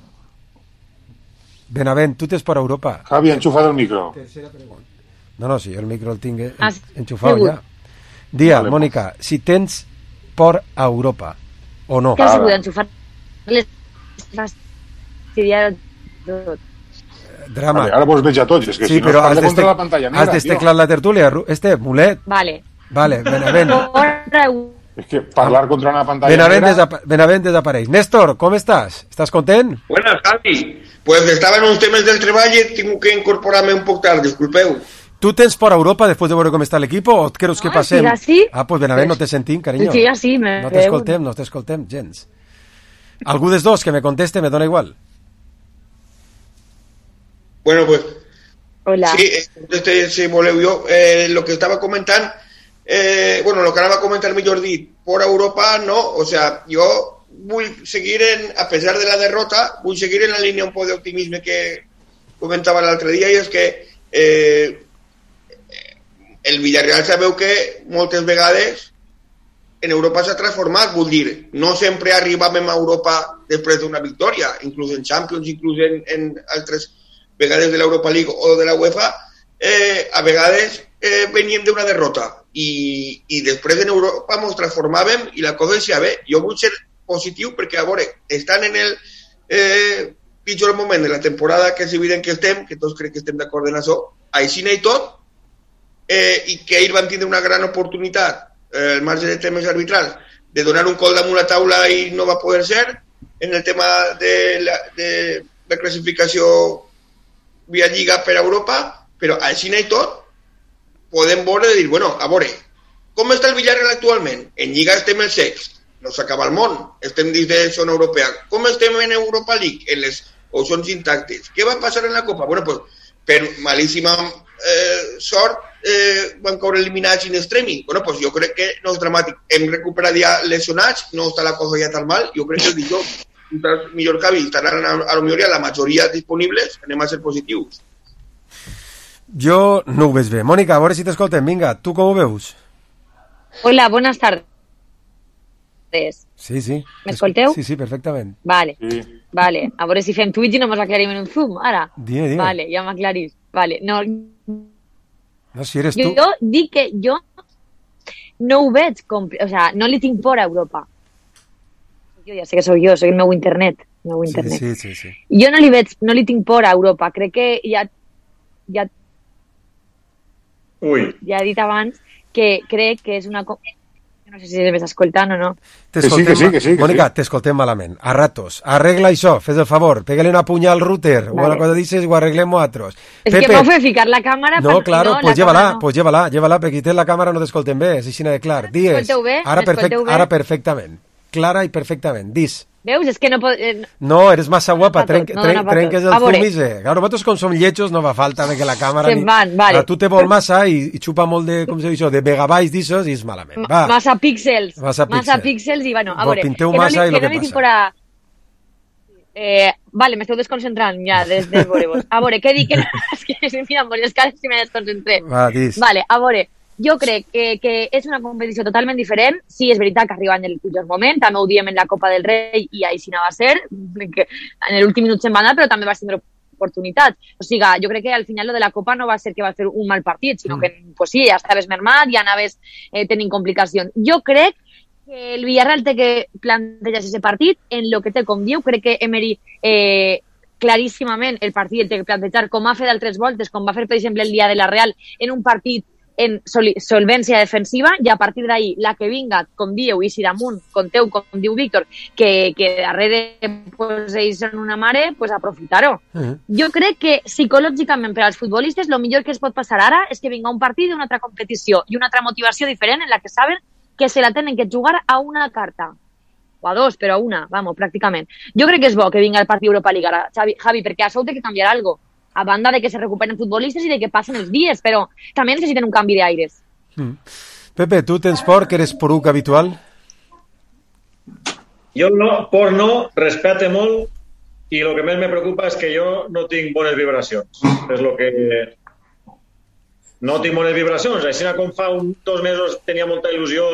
C: Benavent, tu tens por a Europa.
H: Javi, enxufa't el micro.
C: No, si jo el micro el tinc enxufat ja. Dia, vale, Mònica, si tens por a Europa o no.
G: Que has sigut enxufar les fastidiades tot.
C: Drama.
H: Vale, ara vos veig a tots, és que
C: sí,
H: si no es parla contra la pantalla negra.
C: Has desteclat la tertúlia, Mulet.
G: Vale,
C: Benavent.
H: És que parlar contra una pantalla negra...
C: Benavent desapareix. Néstor, com estàs? Estàs content?
U: Buenas, Javi. Pues estava en uns temes del treball i tinc que incorporar-me un poc tard, disculpeu.
C: Tu tens por a Europa després de veure com està l'equip o et creus que passem?
G: Sí.
C: Pues Benavent, no te sentim, carinyo.
G: Sí,
C: no t'escoltem gens. Algú dels dos que me conteste me dona igual.
U: Bueno, pues...
G: Hola.
U: Sí, si voleu jo. Lo que estava comentant... lo que anava a comentar millor dit, por Europa no, o sea, jo vull seguir a pesar de la derrota, vull seguir en la línia un poc d'optimisme que comentava l'altre dia, i és que el Villarreal sabeu que moltes vegades en Europa s'ha transformat, vull dir, no sempre arribàvem a Europa després d'una victòria, inclús en Champions, inclús en altres vegades de l'Europa League o de la UEFA, a vegades veníem d'una derrota i després en Europa ens transformàvem i la cosa deixia bé. Jo vull ser positiu perquè, a veure, estan en el pitjor moment de la temporada, que és evident que estem, que tots crec que estem d'acord en això, així i tot, i que ells van tindre una gran oportunitat, al marge de temes arbitrals, de donar un col damunt la taula i no va poder ser, en el tema de la classificació via Lliga per a Europa, però així i tot podem veure de dir, bueno, a veure, com està el Villarreal actualment? En Lliga estem el sext, no s'acaba el món, estem dins de zona europea. Com estem en Europa League? En les opcions intactes. Què va passar en la Copa? Bueno, pues, per malíssima sort van caure eliminats in extremi. Bueno, pues jo crec que no és dramàtic. Hem recuperat ja lesionats, no està la cosa ja tan mal. Jo crec que el dijous, millor que estaran a lo millor ja la majoria disponibles, anem a ser positius.
C: Jo no ho veig bé. Mònica, a veure si t'escoltem. Vinga, tu com ho veus?
G: Hola, buenas tardes.
C: Sí.
G: M'escolteu?
C: Sí, perfectament.
G: Vale. A veure si fem Twitch i no m'aclarim en un Zoom, ara.
C: Dime.
G: Vale, ja m'aclarís. Vale, no,
C: si eres tu.
G: Jo dic que jo no ho veig, o sea, no li tinc por a Europa. Jo ja sé que soc jo, soc el meu internet.
C: Sí.
G: Jo no li tinc por a Europa. Crec que ja he dit abans que crec que és una... No sé si m'estàs escoltant o no.
H: Que sí.
C: Mònica, t'escoltem malament. A ratos. Arregla això, fes el favor. Pégale una punya al router. Vale. O una cosa dices i ho arreglem nosaltres.
G: És que m'ho fer ficar la càmera...
C: No, claro, pues llévala, perquè té la càmera no t'escoltem bé, és així de clar. Dies, ara perfectament. Clara i perfectament. Dis.
G: Veus? És que no pot...
C: No, eres massa guapa, trenques el zumise. Claro, nosaltres com som lletjos no fa falta de que la càmera...
G: Se'n van, vale.
C: Tu te vol massa i xupa molt de, com se diu això, de megabytes d'ixos i és malament. Va.
G: Massa píxels i, bueno, a veure...
C: Pinteu massa i el que passa.
G: Vale, m'esteu desconcentrant ja des de veure-vos. A veure, què dic? És que mira, amb les cares si me desconcentré.
C: Va, dis.
G: Vale, a veure... Jo crec que és una competició totalment diferent. Sí, és veritat que arriba en el pitjor moment, també ho diem en la Copa del Rei i així no va ser, que en l'últim minut se'n va anar, però també va tindre oportunitat. O sigui, jo crec que al final lo de la Copa no va ser que va fer un mal partit, sinó que pues sí, ja estaves mermat, ja anaves tenint complicacions. Jo crec que el Villarreal té que plantejar ese partit en lo que té, com diu, crec que Emery claríssimament el partit el té que plantejar com ha fet d'altres voltes, com va fer, per exemple, el dia de la Real, en un partit en solvència defensiva, i a partir d'ahir la que vinga, com dieu, i si damunt conteu, com diu Víctor, que darrere pues, ells són una mare, pues aprofitar-ho. Jo crec que psicològicament per als futbolistes el millor que es pot passar ara és que vinga un partit d'una altra competició i una altra motivació diferent en la que saben que se la tenen que jugar a una carta. o a 2, però a una, vamos, pràcticament. Jo crec que és bo que vinga el partit Europa League ara, Javi, perquè això té que canviar algo, a banda de que se recuperen futbolistes i de que passen els dies, però també necessiten un canvi d'aires.
C: Pepe, tu tens por, que eres poruc habitual?
J: Jo no, por no, respecte molt, i el que més me preocupa és que jo no tinc bones vibracions. És el que... No tinc bones vibracions. Així com fa 2 mesos tenia molta il·lusió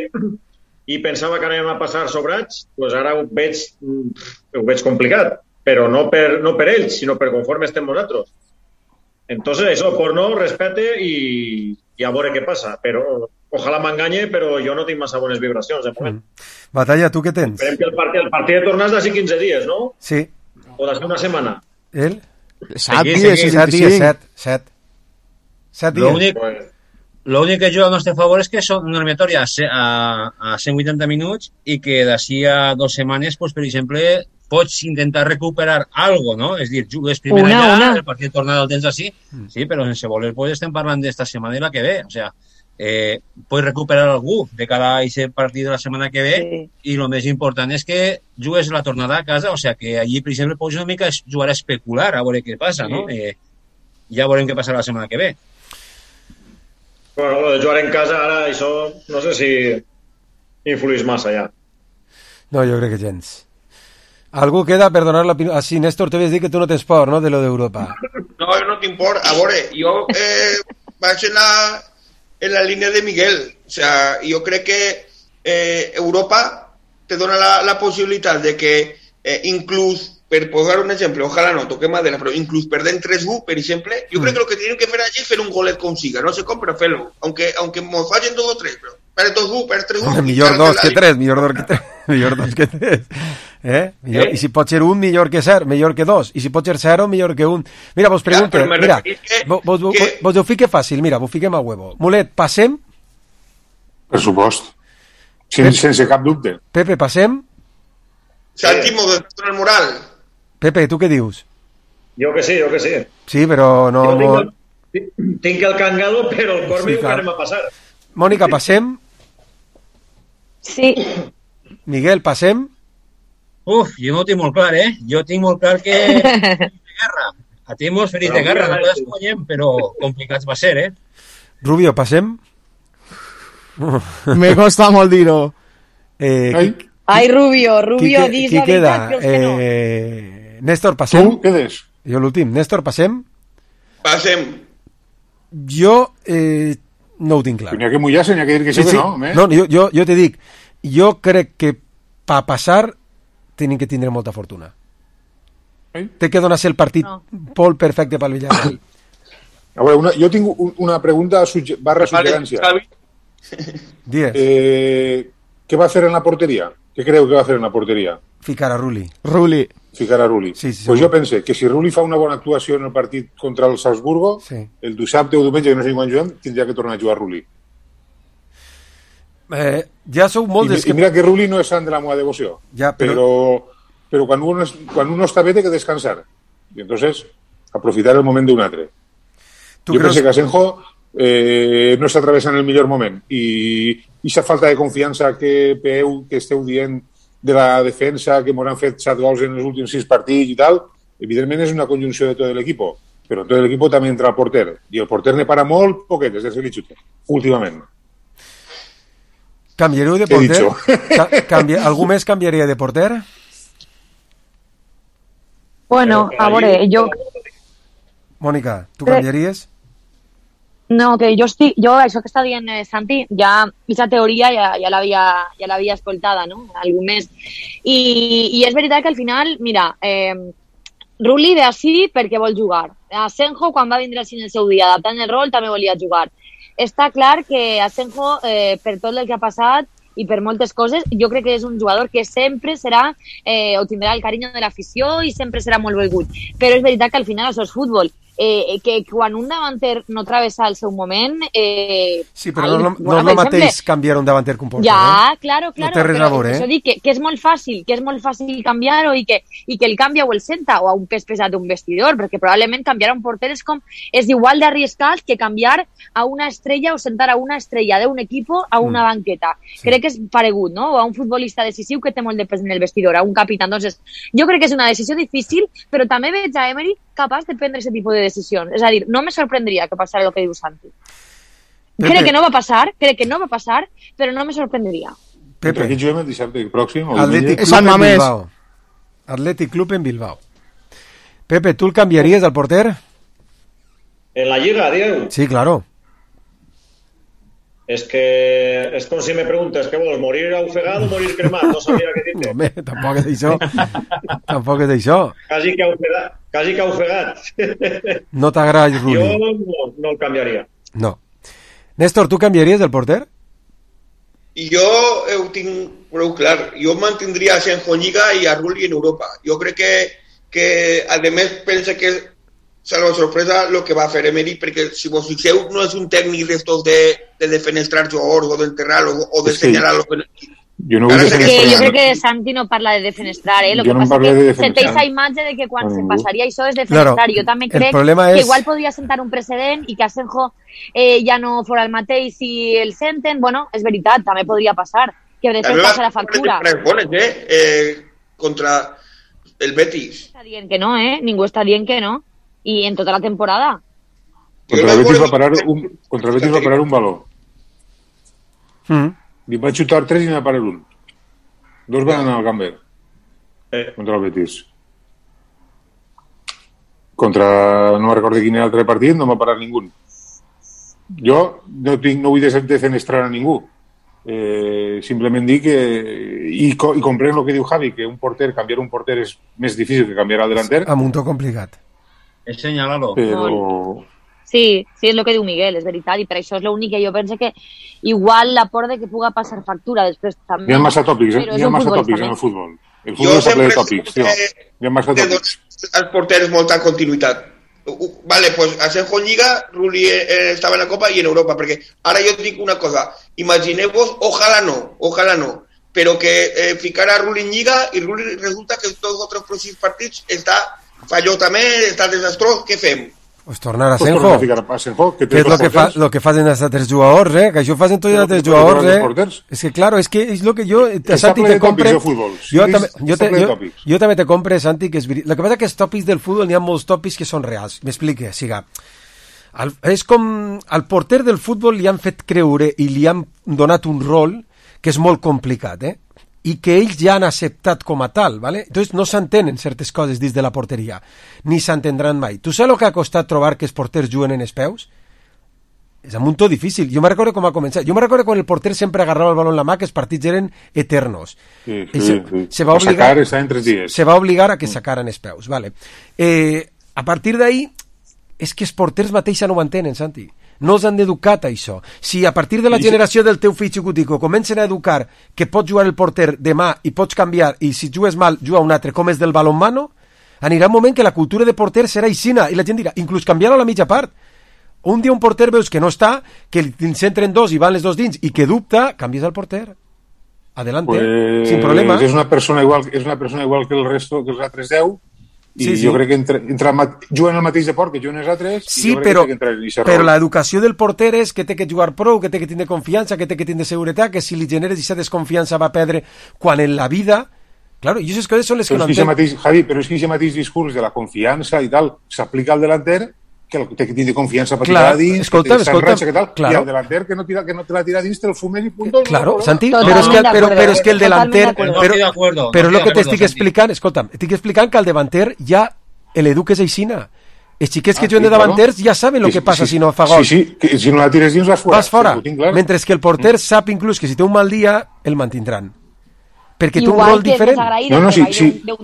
J: i pensava que anàvem a passar sobrats, doncs ara ho veig complicat. Però no per ells, sinó per conforme estem nosaltres. Entonces, eso, por no, respecte i a veure què passa. Però ojalà m'enganye, però jo no tinc massa bones vibracions de moment.
C: Batalla, tu què tens?
J: Esperem que el partit de tornar és d'ací 15 dies, no?
C: Sí.
J: O d'ací una setmana.
C: El?
E: 7 dies,
C: 7 dies.
I: L'únic que juga al nostre favor és que són una eliminatòria a 180 minuts i que d'ací a 2 setmanes, pues, per exemple, pots intentar recuperar algo, no? És dir, jugues primer allà, el partit de tornada el tens així, sí, però sense voler, pues, estem parlant d'esta setmana i la que ve, o sea, pots recuperar algú de cara a aquest partit de la setmana que ve i el més important és que jugues la tornada a casa, o sea, que allí, per exemple, pots una mica jugar a especular, a veure què passa, no? Ja veurem què passarà la setmana que ve.
J: Bueno, lo de jugar en casa ara, això no sé si influís massa ja.
C: No, jo crec que gens. Algú queda per donar l'opinió? Ah, sí, Néstor, te vas dir que tu no tens por, no?, de lo d'Europa.
U: No, jo no tinc por. A veure, jo vaig en la línia de Miguel. O sea, jo crec que Europa te dona la possibilitat de que inclús, per posar un exemple, ojalà no, toquem madera, però inclús perdent 3-1, per exemple, jo crec que el que tenim que fer allí és fer un golet com siga, no sé com, però fer-lo. Aunque mos facin 2 o 3, però per 2-1, per 3-1...
C: Millor 2 que 3, millor 2 que 3. I si pot ser 1, millor que 0, millor que 2. I si pot ser 0, millor que 1. Mira, vos pregunto, mira, vos ho fique fàcil, mira, vos fiquem a huevo. Mulet, passem?
H: Per supost. Sense cap dubte.
C: Pepe, passem?
U: Santi, m'ho dona el moral.
C: Pepe, tu què dius?
J: Jo que sí.
C: Sí, però no...
J: Tinc el cangado, però el cor m'ho que anem a passar.
C: Mònica, passem?
G: Sí.
C: Miguel, passem?
I: Uf, jo no ho tinc molt clar, Jo tinc molt clar que... guerra. A ti mos ferit de guerra, no les guanyem, però complicats va ser,
C: Rubio, passem?
E: Me costa molt dir-ho.
G: Ai, Rubio, dis la veritat, però és que no.
C: Néstor, passem?
H: Tu, què des?
C: Jo l'últim. Néstor, passem?
U: Passem.
C: Jo no ho tinc clar.
H: N'hi ha que mullar-se, n'hi ha que dir que sí que no.
C: No, jo te dic, jo crec que per passar tenim que tindre molta fortuna. Té que donar-se el partit Pol perfecte pel Villarreal.
H: A veure, jo tinc una pregunta barra suggerència.
C: Digues.
H: Què va fer en la porteria? Què creu que va fer en la porteria?
C: Ficar a Rulli.
H: Ficar a Rulli.
C: Sí,
H: pues jo pense que si Rulli fa una bona actuació en el partit contra el Salzburgo, el dissabte o diumenge, que no sé quan juguem, tindria que tornar a jugar Rulli.
C: Ja sou molt
H: I mira que Rulli no és sant de la meva devoció, però quan uno està bé té que descansar. I entonces aprofitar el moment d'un altre. Jo penso que Asenjo no està travessant el millor moment i aquesta falta de confiança que esteu dient de la defensa, que m'han fet 7 gols en els últims 6 partits i tal, evidentment és una conjunció de tot l'equip, però en tot l'equip també entra el porter, i el porter ne para molt poquetes des que li xuta, últimament.
C: Canviareu de porter? Algú més canviaria de porter?
G: Bueno, a veure, jo...
C: Mònica, tu canviaries?
G: No, que jo això que està dient Santi, ja aquesta teoria ja l'havia escoltada, no? Algú més. I és veritat que al final, mira, Rulli ve així perquè vol jugar. Asenjo, quan va vindre així en el seu dia, adaptant el rol, també volia jugar. Està clar que Asenjo, per tot el que ha passat i per moltes coses, jo crec que és un jugador que sempre serà, o tindrà el carinyo de l'afició i sempre serà molt volgut. Però és veritat que al final això és futbol. que quan un davanter no travessa el seu moment...
C: Sí, però no és el mateix canviar un davanter que un porter.
G: Ja, claro.
C: No té res a veure,
G: Això dic que és molt fàcil, canviar-ho i que el canvia o el senta o a un pes pesat d'un vestidor, perquè probablement canviar a un porter és igual d'arriscat que canviar a una estrella o sentar a una estrella d'un equip a una banqueta. Sí. Crec que és paregut, no? O a un futbolista decisiu que té molt de pes en el vestidor, a un capità. Entonces, jo crec que és una decisió difícil, però també veig a Emery capaç de prendre aquest tipus de decisions. És a dir, no me sorprendria que passara el que diu Santi. Crec que no va passar, però no me sorprendria.
H: Pepe, aquí juguem el dissabte pròxim.
C: Atlètic Club en Bilbao. Pepe, ¿tú el cambiarías al porter?
J: ¿En la Lliga, Diego?
C: Sí, claro.
J: Es que es como si me preguntas, ¿qué vols, morir ofegado o morir cremat? No sabía qué decirte.
C: Home, tampoc és això. Tampoc és això.
J: Quasi que ofegat.
C: No t'agrada Rulli?
J: Jo no el canviaria.
C: No. Néstor, ¿tú cambiaries el porter?
U: Jo ho tinc prou clar. Jo mantindria a Senjo en Lliga i a Rulli en Europa. Jo crec que a més pensa que serà sorpresa el que va fer Emery, perquè si vos fixeu no és un tècnic d'estos de defenestrar jugadors o d'enterrar o de senyalar lo que...
H: Jo
G: crec que Santi no parla de defenestrar, lo que passa que se té aquesta imatge de que quan se passaria això és defenestrar. Jo també crec que igual podria sentar un precedent i que Asenjo ja no fora el mateix si el senten. Bueno, és veritat, també podria passar, que després passa la factura.
U: Contra el Betis.
G: Està dient que no, ningú està dient que no. I en tota la temporada.
H: Contra el Betis va parar un baló. I va xutar 3 i n'ha parat un. 2 van anar al Gamber. Contra el Betis. No recordo quin era l'altre partit, no m'ha parat ningú. Jo no vull defenestrar a ningú. Simplement dic que i comprèn el que diu Javi, que canviar un porter és més difícil que canviar al delanter.
C: Amb un to complicat.
I: És senyalar-lo.
U: Però...
G: Sí, és el que diu Miguel, és veritat, i per això és l'únic que jo penso que igual la por de que puga passar factura després també.
H: Hi ha massa tòpics, en el futbol. El futbol és ple de tòpics, tio. Hi ha massa tòpics.
U: Els porters molta continuïtat. Vale, pues Asenjo en Lliga, Rulli estava en la Copa i en Europa, perquè ara jo et dic una cosa, imagineu-vos, ojalà no, però que ficar a Rulli en Lliga i Rulli resulta que tots els altres pròxims partits està falló també, està desastrós, què fem?
C: Pues tornar a Asenjo.
H: Que
C: és lo que fan els altres jugadors, que això fan tots els altres jugadors, És que, claro, és lo que jo... Santi, te compre... Jo també te compre, Santi, que és veritat. El que passa que els tòpics del futbol n'hi ha molts tòpics que són reals. M'explique, siga. És com... Al porter del futbol li han fet creure i li han donat un rol que és molt complicat, i que ells ja han acceptat com a tal, ¿vale? Entonces no s'entenen certes coses dins de la porteria, ni s'entendran mai. Tu saps el que ha costat trobar que els porters juguen en els peus? És un muntó difícil. Jo me recordo com ha començat. Jo me recordo quan el porter sempre agarrava el baló en la mà, que els partits eren eternos.
H: Sí. Se va
C: obligar a que sacaran els peus, ¿vale? A partir d'ahí, és que els porters mateixa no ho entenen, Santi. No els han educat a això. Si a partir de la generació del teu fill xicutico comencen a educar que pots jugar el porter demà i pots canviar, i si jugues mal, juga un altre, com és del balonmano, anirà un moment que la cultura de porter serà aixina, i la gent dirà, inclús canviar-lo a la mitja part. Un dia un porter veus que no està, que s'entren dos i van les dos dins, i que dubta, canvies el porter. Adelante, sin problema.
H: És una persona igual que el resto, que els altres 10, i jo crec que juguen el mateix deport que juguen els altres.
C: Sí, però l'educació del porter és que té que jugar prou, que té que tindre confiança, que té que tindre seguretat, que si li generes aquesta desconfiança va perdre, quan en la vida... Claro, i aquestes coses són les que no entenc.
H: Javi, però és que aquest mateix discurs de la confiança i tal s'aplica al delanter, que té que tindre confiança per tirar a dins,
C: escolta,
H: i el delanter que no te la tira a dins, te el fumes i punt.
C: Claro, Santi, però és que el delanter... Però és el que t'estic explicant, escolta'm, estic explicant que al delanter ja l'eduques aixina. Els xiquets que juguen de davanters ja saben el que passa si no fa gol.
H: Sí, que si no la tires dins vas fora.
C: Mentre que el porter sap inclús que si té un mal dia, el mantindran. Perquè té un rol diferent.
H: No, sí,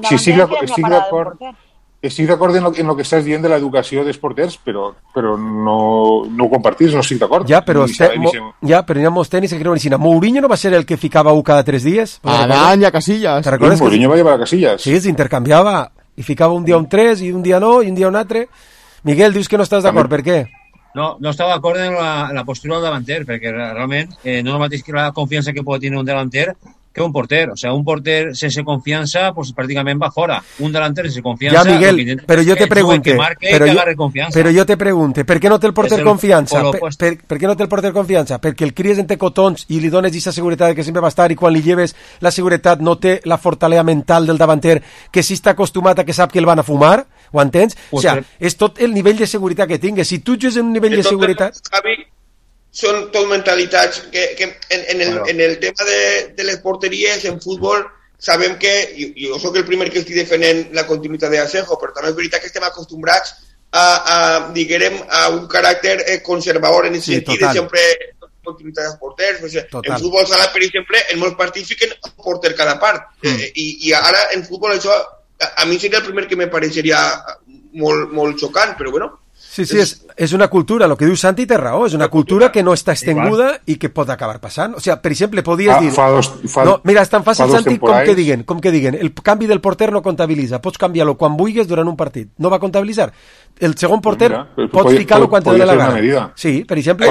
H: estic d'acord. Estic d'acord en el que estàs dient de l'educació dels porters, però no ho compartís, no estic d'acord.
C: Ja, però hi ha molts tenis que creuen així. Mourinho no va ser el que ficava un cada 3 dies?
E: Arany a Casillas.
H: Mourinho va llevar a Casillas.
C: Sí, s'intercanviava i ficava un dia un 3 i un dia no, i un dia un altre. Miguel, dius que no estàs d'acord, per què?
I: No estava d'acord en la postura del davanter, perquè realment no és el mateix que la confiança que pot tenir un delanter que un porter. O sea, un porter sense confiança pues, pràcticament va fora. Un delanter sense confiança...
C: Ja, Miguel, però jo te pregunte... Però jo te pregunte, per què no té el porter confiança? Per què no té el porter confiança? Perquè el cries entre cotons i li dones aquesta seguretat que sempre va estar i quan li lleves la seguretat no té la fortalesa mental del davanter que si està acostumat a que sap que el van a fumar, ho entens? O sigui, és tot el nivell de seguretat que tingues. Si tu jugues en un nivell de seguretat...
U: Són tot mentalitats que en el tema de les porteries, en futbol, sabem que, jo sóc el primer que estic defendent la continuïtat d'Asenjo, però també és veritat que estem acostumbrats diguem, a un caràcter conservador en el sentit de sempre continuïtat dels porters. En futbol sala, per exemple, en molts partits fiquen un porter cada part. I ara en futbol això, a mi seria el primer que me pareixeria molt xocant, però bueno.
C: Sí, és una cultura, el que diu Santi té raó, és una cultura que no està extenguda i que pot acabar passant. O sigui, per exemple, podies dir... Mira, és tan fàcil, Santi, com que diguen, el canvi del porter no comptabilitza, pots canviar-lo quan vulguis durant un partit, no va comptabilitzar. El segon porter pots ficar-lo quan te doni la gana. Sí, per exemple...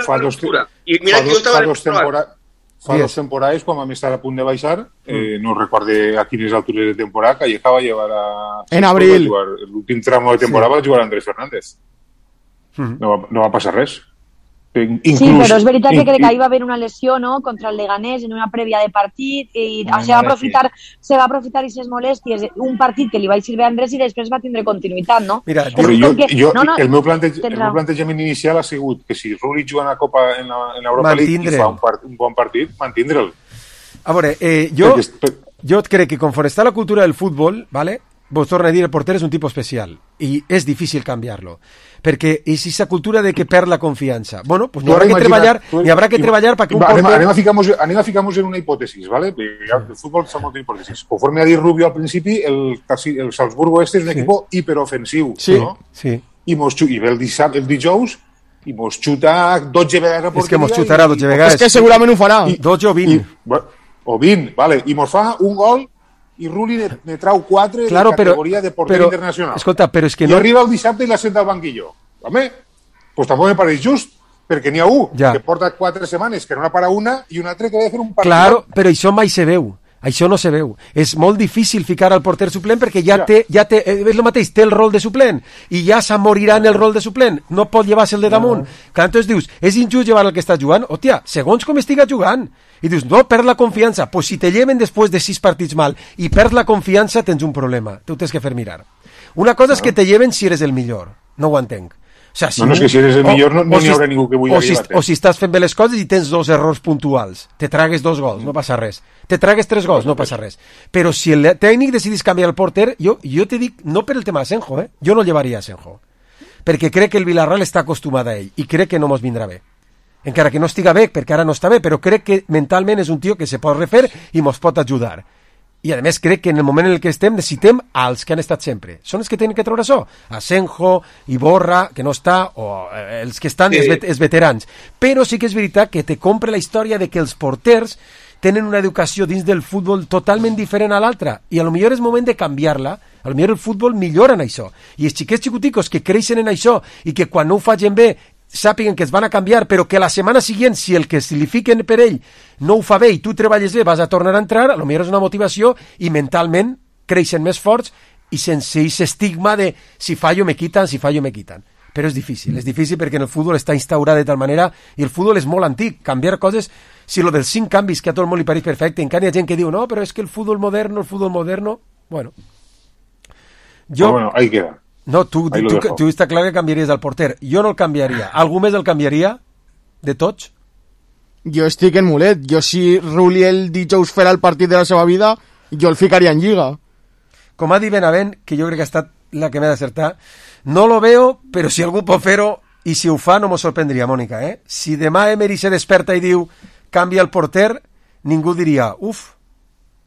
H: Fa dos temporades, quan vam estar a punt de baixar, no recorde a quines altures de temporada, Calleja va llevar a...
E: En abril.
H: L'últim tramo de temporada va jugar Andrés Fernández. No va passar res.
G: Sí, però és veritat que crec que ahir va haver una lesió, no?, contra el Leganés en una prèvia de partit i se va aprofitar aquestes molèsties un partit que li va eixir bé a Andrés i després va tindre continuïtat, no?
H: Mira, el meu plantejament inicial ha sigut que si Rulli juga a la Copa en l'Europa League i fa un bon partit, mantindre'l.
C: A veure, jo crec que conforme està la cultura del futbol, ¿vale?, vos torno a dir, el porter és un tipus especial i és difícil canviar-lo perquè és aquesta cultura de que perd la confiança. Bueno, pues n'hi habrá que treballar perquè un porter...
H: Anem a ficar-nos en una hipòtesis, ¿vale? El futbol fa moltes hipòtesis. Conforme ha dit Rubio al principi, el Salzburgo és un equip hiperofensiu, no?
C: Sí.
H: I ve el dijous i mos xuta 12 vegades a porteria.
C: És que mos xutarà 12 vegades.
E: És que segurament ho farà.
C: 12 o 20.
H: O 20, vale. I mos fa un gol i Rulli ne trau 4 de categoria de porter internacional.
C: Escolta, però és que
H: no... I arriba el dissabte i la senta al banquillo. Home, pues tampoc me pareix just, perquè n'hi ha un que porta 4 setmanes que no n'ha parat una i un altre que ha de fer un partit.
C: Claro, però això mai se veu. Això no se veu. És molt difícil ficar al porter suplent perquè ja té és el mateix, té el rol de suplent i ja s'amorirà en el rol de suplent. No pot llevar-se el de damunt. Entonces dius, és injust llevar el que està jugant? Hòstia, segons com estiga jugant. I dius, no, perd la confiança. Pues si te lleven després de 6 partits mal i perds la confiança, tens un problema. Tu tens que fer mirar. Una cosa és que te lleven si eres el millor. No ho entenc. O sea,
H: no, és que si eres el millor no n'hi haurà ningú que vulgui llevar-te.
C: O si estàs fent bé les coses i tens 2 errors puntuals. Te tragues 2 gols, no passa res. Te tragues 3 gols, no passa res. Però si el tècnic decidís canviar el porter, jo te dic, no per el tema d'Asenjo, jo no llevaria Asenjo. Perquè crec que el Villarreal està acostumat a ell i crec que no mos vindrà bé. Encara que no estiga bé, perquè ara no està bé, però crec que mentalment és un tio que se pot refer i mos pot ajudar. I a més crec que en el moment en el que estem necessitem als que han estat sempre. Són els que tenen que treure això. Asenjo, Iborra, que no està, o els que estan, els veterans. Però sí que és veritat que te compre la història de que els porters tenen una educació dins del futbol totalment diferent a l'altra. I a lo millor és moment de canviar-la. A lo millor el futbol millora en això. I els xiquets xicoticos que creixen en això i que quan no ho facin bé sàpiguen que es van a canviar, però que la setmana següent, si el que li fiquen per ell no ho fa bé i tu treballes bé, vas a tornar a entrar, potser és una motivació i mentalment creixen més forts i sense aquest estigma de si fallo me quitan, si fallo me quitan. Però és difícil perquè en el futbol està instaurat de tal manera i el futbol és molt antic, canviar coses, si lo dels 5 canvis que a tot el món li pareix perfecte, encara hi ha gent que diu, no, però és que el futbol moderno, bueno.
H: Bueno, ahí queda.
C: No, tu està clar que canviaries el porter. Jo no el canviaria. Algú més el canviaria? De tots?
E: Jo estic en mulet. Jo si Rulli el dijous farà el partit de la seva vida, jo el ficaria en Lliga.
C: Com ha dit Benavent, que jo crec que ha estat la que m'ha d'acertar, no lo veo, però si algú pot fer-ho, i si ho fa no m'ho sorprendria, Mònica, Si demà Emery se desperta i diu canvia el porter, ningú diria, uf.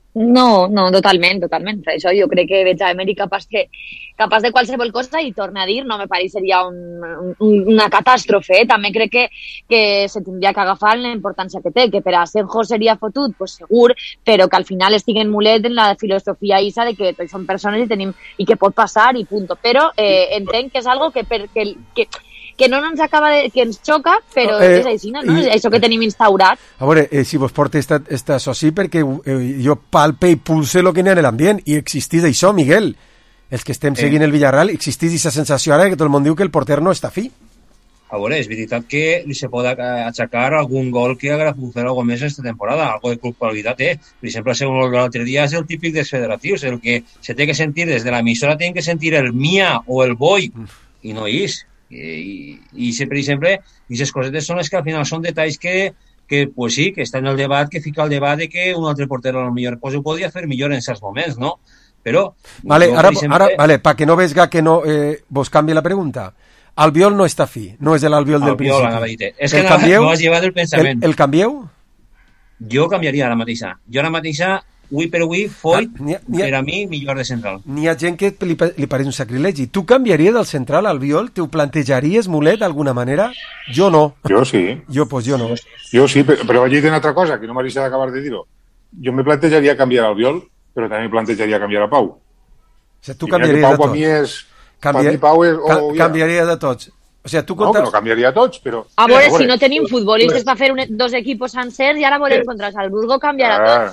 G: No, totalment. Per això jo crec que veig a Emery capaç de qualsevol cosa i torna a dir, no me pareixeria una catàstrofe. També crec que se tindria que agafar la importància que té, que per a Senjo seria fotut, pues segur, però que al final estiguen mulet en la filosofia isa de que tots som persones i que pot passar i punto. Però entenc que és algo que no ens acaba que ens xoca, però és així, no? És això que tenim instaurat.
C: A veure, si vos porta esta soci, perquè jo palpe i pulse el que n'hi ha en l'ambient, i existís això, Miguel. Els que estem seguint el Villarreal, existís aquesta sensació ara que tot el món diu que el porter no està fi.
I: A veure, és veritat que li se pot aixecar algun gol que haurà pogut fer alguna més aquesta temporada, algo de culpabilitat, Per exemple, el segon gol de l'altre dia és el típic dels federatius, el que se té que sentir des de l'emissora, tenen que sentir el Mia o el Boi, i no és. I per exemple, aquestes cosetes són les que al final són detalls que pues sí, que està en el debat, que fica el debat de que un altre porter a lo millor pues ho podria fer millor en certs moments, no? Però...
C: Vale, ara, pa que no vesga que no vos canvi la pregunta. Albiol no està fi, no és l'Albiol del principi.
I: És que no has llevat el pensament.
C: El canvieu?
I: Jo canviaria ara mateixa. Jo ara mateixa, avui per avui, Foyt, per a mi, millor de central.
C: N'hi ha gent que li pareix un sacrilegi. Tu canviaries del central al Albiol? T'ho plantejaries, Mulet, d'alguna manera? Jo no.
H: Jo sí.
C: Jo no.
H: Jo sí, però vaig dir una altra cosa, que no m'ha deixat d'acabar de dir-ho. Jo me plantejaria canviar al Albiol, però també plantejaria canviar a Pau.
C: O sigui, tu canviaries de tots. Canviaria de tots. O sigui, tu comptes...
H: No canviaria tots, però...
G: A veure, si no tenim futbolistes per fer dos equipos sencers i ara volem contra el Salzburgo canviar a tots.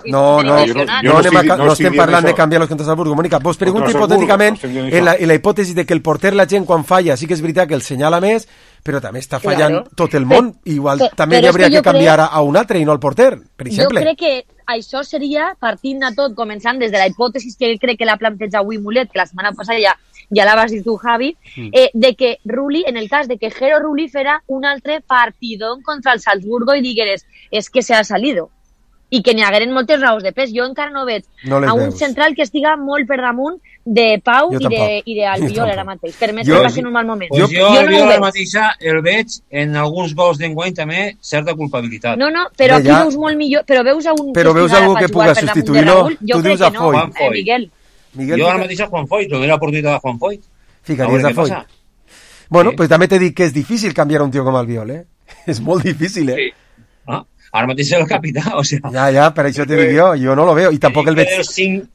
C: No estem parlant de canviar-los contra el Salzburgo. Mònica, vos pregunto hipotèticament, en la hipòtesi de que el porter, la gent, quan falla, sí que és veritat que el senyala més, però també està fallant tot el món. Igual també hi hauria que canviar a un altre i no al porter, per exemple.
G: Jo crec que això seria, partint de tot, començant des de la hipòtesi que crec que la planteja avui Mulet, que la setmana passada ja la vas dir tu, Javi, de que Rulli, en el cas de que Jero Rulli farà un altre partidón contra el Salzburgo i digueres, és que se ha salido. I que n'hi hagueren moltes raons de pes. Jo encara no veig a un central que estiga molt per damunt de Pau i d'Albiol ara mateix. Per més que passi en un mal moment.
I: Jo Albiol ara mateixa el veig en alguns gols d'enguany també certa culpabilitat.
G: No, però aquí veus molt millor. Però veus a un...
C: Però veus algú que puga substituir-lo?
G: Jo crec que no, Miguel.
I: Jo ara mateix a Juan Foyt, no era oportunitat de Juan Foyt.
C: Ficaries a Foyt. Bueno, pues també t'he dit que és difícil canviar un tio com Albiol, És molt difícil,
I: Sí. Ara mateix és el capità, o sigui...
C: Ja, per això t'he dit jo no lo veo, i tampoc el veig...
I: Dels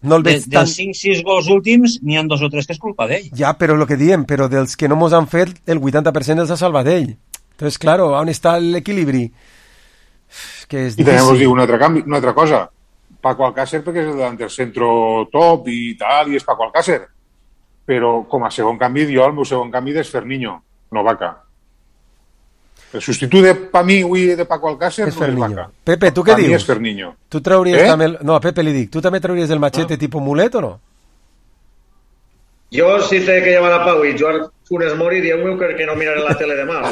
I: 5-6 gols últims, n'hi ha 2 o 3 que és culpa d'ell.
C: Ja, però el que diem, però dels que no mos han fet, el 80% els ha salvat ell. Entonces, claro, on està l'equilibri? Que és difícil.
H: I també vos dic una altra cosa. Paco Alcácer, perquè és el delanter centro top i tal, i és Paco Alcácer. Però com a segon canvi, el meu segon canvi és Ferniño, no Vaca. El substitut per mi avui de Paco Alcácer no és Vaca.
C: Pepe, tu què dius?
H: Per mi és Ferniño.
C: Tu trauries també... No, a Pepe li dic, tu també trauries el machete tipus Mulet o no?
J: Jo, si té que llevar a Pau i Joan Funes Mori, dieu-me que no miraré la tele demà.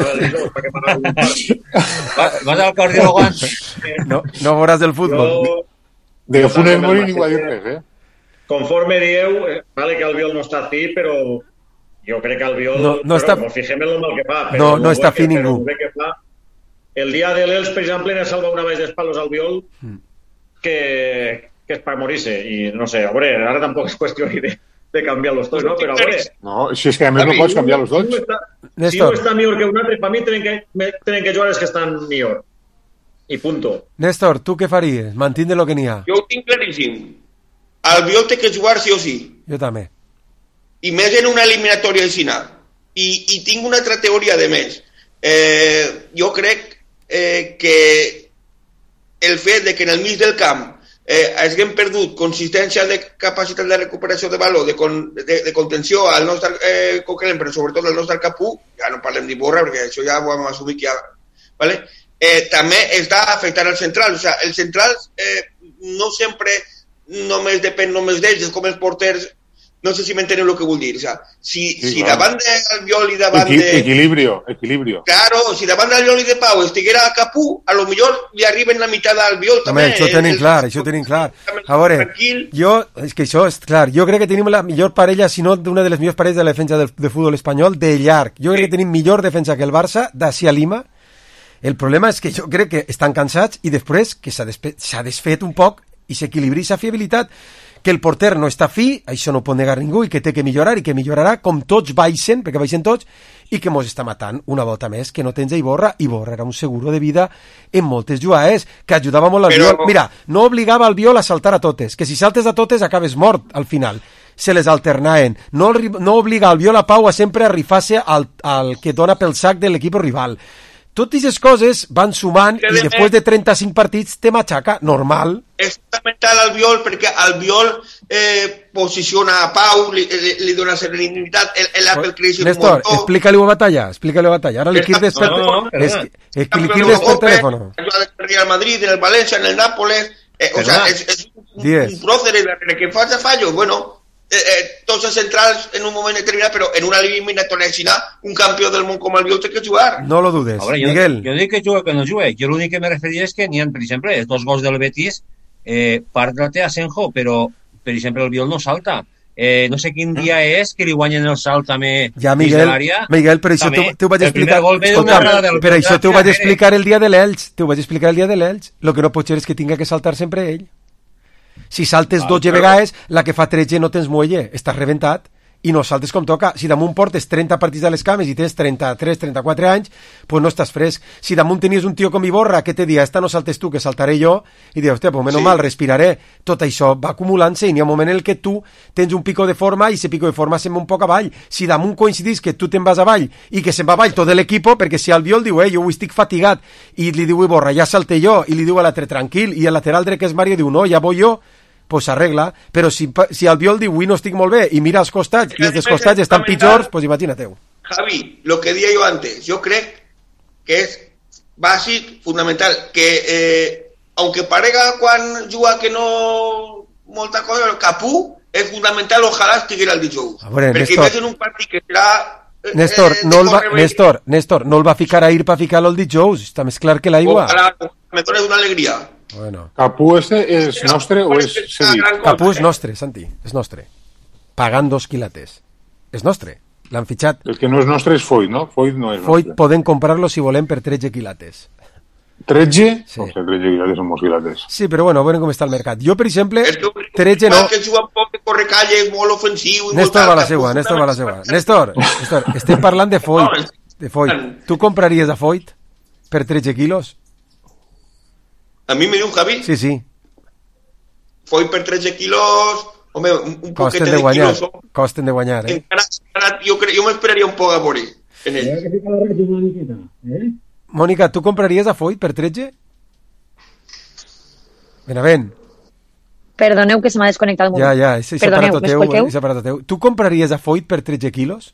I: Vas al cardiòlogo.
C: No veuràs el futbol.
H: De Funes Mori ningú ha dit res,
J: Conforme dieu, vale que Albiol no està fi, però jo crec que Albiol...
C: No està...
J: No fixem en el mal que fa.
C: No està fi ningú.
J: El dia de l'Els, per exemple, n'ha salvat una vegada d'espalos al Albiol que és per morir-se. I no sé, a veure, ara tampoc és qüestió de canviar els dos, no? Però a veure...
H: No, si és que a més no pots canviar els dos.
J: Si un està millor que un altre, per mi tenen que jugar els que estan millor. I punto.
C: Néstor, tu què faries? Mantindre lo que n'hi ha.
U: Jo ho tinc claríssim. Albiol té que jugar sí o sí.
C: Jo també.
U: I més en una eliminatòria així. I tinc una altra teoria de més. Jo crec que el fet de que en el mig del camp hàgim perdut consistència de capacitat de recuperació de valor, de contenció al nostre Coquelin, però sobretot al nostre Capú, ja no parlem d'Iborra, perquè això ja ho hem assumit ja, ¿vale? També està afectant al central. O sigui, el central no sempre només depèn només d'ells, és com els porters. No sé si m'enteneu el que vull dir. O sea, si davant d'Albiol i davant de...
H: Equilibrio.
U: Claro, si davant d'Albiol i de Pau estiguera a Capú, a lo millor li arriben la meitat d'Albiol també.
C: Home, això ho tenim clar. A veure, és que això és clar. Jo crec que tenim la millor parella, si no una de les millors parelles de la defensa de futbol espanyol, de llarg. Jo crec que tenim millor defensa que el Barça, d'ací a Lima. El problema és que jo crec que estan cansats i després que s'ha desfet un poc i s'equilibri sa fiabilitat, que el porter no està fi, això no ho pot negar ningú, i que té que millorar, i que millorarà, com tots baixen, perquè baixen tots, i que mos està matant una volta més, que no tens Iborra. Iborra era un seguro de vida en moltes jugades, que ajudava molt al Biol. Mira, no obligava al Biol a saltar a totes, que si saltes a totes acabes mort al final. Se les alternaven. No obliga al Biol a Pau a sempre a rifar-se al que dona pel sac de l'equip rival. Totes aquestes coses van sumant i després de 35 partits te matxaca, normal.
U: És fundamental al Biol perquè el Biol posiciona a Pau, li dona serenitat, el creix un
C: Néstor, explícali-ho a batalla. Ara li quirdes per telèfon.
U: En el Real Madrid, en el Valencia, en el Nápoles, o sea, és un prócer que fa fallos, bueno, tots els centrals en un moment determinat, però en una eliminatòria aixina, un campió del món com el Biol té que jugar.
C: No lo dudes.
I: Ahora,
C: Miguel.
I: Jo dic que juga que no jugue. Jo l'únic que me referia és que n'hi ha, per exemple, els 2 gols del Betis, part de la té Asenjo, però, per exemple, el Biol no salta. No sé quin dia és que li guanyen el salt també
C: ja, Miguel, per això t'ho vaig explicar. Per això t'ho vaig explicar el dia de l'Elx. El que no pot ser és que tinga que saltar sempre ell. Si saltes 12 vegades, la que fa 13 no tens muelle, estàs reventat i no saltes com toca. Si damunt portes 30 partits a les cames i tens 33, 34 anys, pues no estàs fresc. Si damunt tenies un tio com Iborra que te dia, esta no saltes tu, que saltaré jo, i dius, hòstia, pues menys mal, respiraré. Tot això va acumulant-se i n'hi ha un moment en el que tu tens un pico de forma i ese pico de forma se'n va un poc avall. Si damunt coincidís que tu te'n vas avall i que se'n va avall tot l'equip, perquè si el Biol diu, jo estic fatigat, i li diu Iborra, ja salte jo, i li diu a l'altre, tranquil, i el lateral dret que és Mario diu, no, ja voy jo, pues s'arregla, però si el Biol diu, no estic molt bé, i mira els costats, i els dels costats estan pitjors, pues imagina-teu.
U: Javi, lo que dia jo antes, jo crec que és bàsic, fundamental, que aunque parega quan juga que no molta cosa, el Capú és fundamental, ojalà estiguera el dijous. Perquè veig en un partit que serà...
C: Néstor, no el va ficar ahir per ficar-lo el dijous, està més clar que l'aigua.
U: Ojalà, me dona una alegria.
C: Bueno.
H: Capú és nostre o és cedit?
C: Capú és nostre, Santi, és nostre. Pagant 2 quilates. És nostre, l'han fitxat.
H: El que no és nostre és Foyt, no? Foyt no és nostre.
C: Foyt podem comprar-lo si volem per 13 quilates.
H: 13?
C: Sí.
H: O sigui, 13 quilates són molts quilates.
C: Sí, però bueno, veurem com està el mercat. Jo, per exemple, 13 no...
U: Que juga un poc de correcalles, molt ofensiu...
C: Néstor va la seua. Néstor, estem parlant de Foyt. Tu compraries a Foyt per 13 quilos?
U: A mi me diu Javi?
C: Sí.
U: Foyt per 13 quilos... Home, un poquet de quilos...
C: Costen de guanyar,
U: Jo m'esperaria un poc a veure en ell.
C: Mònica, tu compraries a Foyt per 13? Benavent.
G: Perdoneu que se m'ha desconnectat el moment.
C: Ja, és aparato teu. Tu compraries a Foyt per 13 quilos?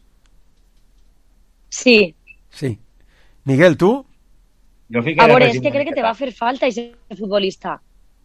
G: Sí.
C: Miguel, tu?
G: A veure, és que crec que te va fer falta aquest futbolista.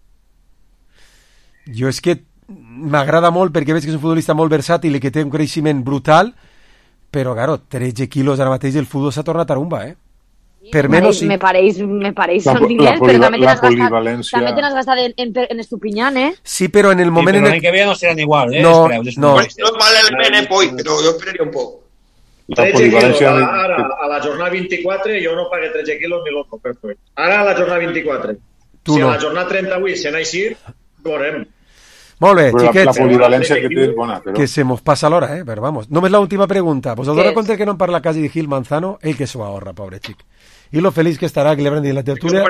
C: Jo és que m'agrada molt perquè veig que és un futbolista molt versàtil i que té un creixement brutal, però, claro, 13 quilos ara mateix el futbol s'ha tornat a rumba, Per menos sí.
G: Me pareix un diner, però també te n'has gastat en Estupiñán,
C: Sí, però en el moment...
I: Sí, però l'any que ve no seran igual,
C: No.
U: No és mal element, Foyt, però jo esperaria un poc.
J: 13 quilos, ara, a la jornada 24, jo no pagué 13 quilos ni loco, per Foyt. Ara a la jornada 24. Si a la jornada 38 se n'ha així, veurem.
C: Molt bé, xiquets.
H: La polivalència que té és bona, però...
C: Que se mos passa l'hora, però vamos. Només l'última pregunta. Vos dona compte que no en parla quasi de Gil Manzano, ell que s'ho ahorra, pobre xic. I lo feliç que estarà, que le habrán dit la tertulia...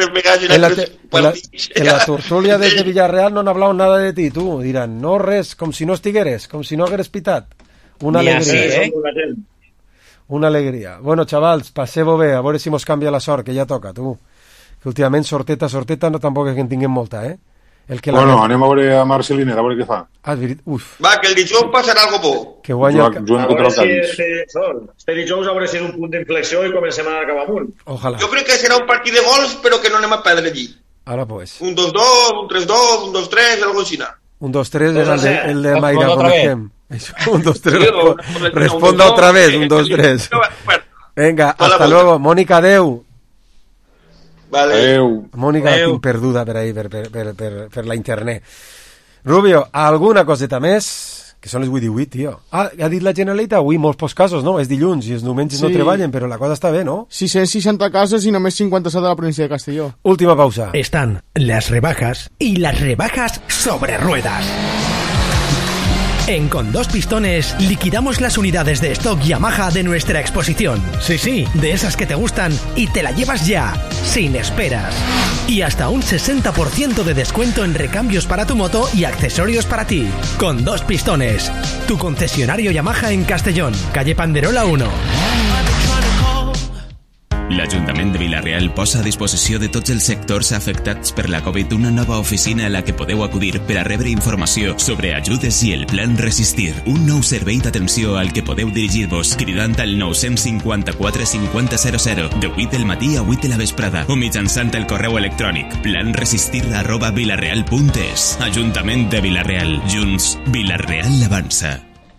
C: En la tertulia desde Villarreal no han hablado nada de ti, tu. Diran, no res, com si no estigueres, com si no hagueres pitat. Una alegria. Una alegria. Bueno, xavals, passeu-ho bé, a veure si mos canvia la sort, que ja toca, tu. Que últimament sorteta, no tampoc és que en tinguem molta,
H: Bueno, anem a veure a Marceliner, a veure què fa.
U: Va, que el dijous passarà algo bo.
C: Que guanya...
J: Este dijous haurà sigut un punt d'inflexió i comencem a acabar amunt.
C: Ojalà.
U: Jo crec que serà un partit de gols, però que no anem a perdre allí.
C: Ara pues.
U: Un 2-2, un 3-2, un 2-3, algo així.
C: Un 2-3 és el de Mayra, com estem. Un 2-3. Responda otra vez, un 2-3. Venga, hasta luego. Mónica, adeu.
U: Vale.
C: Mónica la tinc perduda per ahí, per la internet. Rubio, alguna coseta més Que són les 8:18, tio. Ah, ha dit la Generalitat avui molts pocs casos, no? És dilluns i els diumenges no treballen, però la cosa està bé, no?
E: 660 casos y només 57 de la provincia de Castelló.
C: Última pausa.
A: Están las rebajas y las rebajas sobre ruedas. En Con Dos Pistones liquidamos las unidades de stock Yamaha de nuestra exposición. Sí, de esas que te gustan y te la llevas ya, sin esperas. Y hasta un 60% de descuento en recambios para tu moto y accesorios para ti. Con Dos Pistones, tu concesionario Yamaha en Castellón, calle Panderola 1.
V: L'Ajuntament de Vila-real posa a disposició de tots els sectors afectats per la Covid una nova oficina a la que podeu acudir per a rebre informació sobre ajudes i el Plan Resistir. Un nou servei d'atenció al que podeu dirigir-vos cridant al 954 5000 de 8 del matí a 8 de la vesprada o mitjançant el correu electrònic planresistir@vilareal.es. Ajuntament de Vila-real. Junts, Vila-real avança.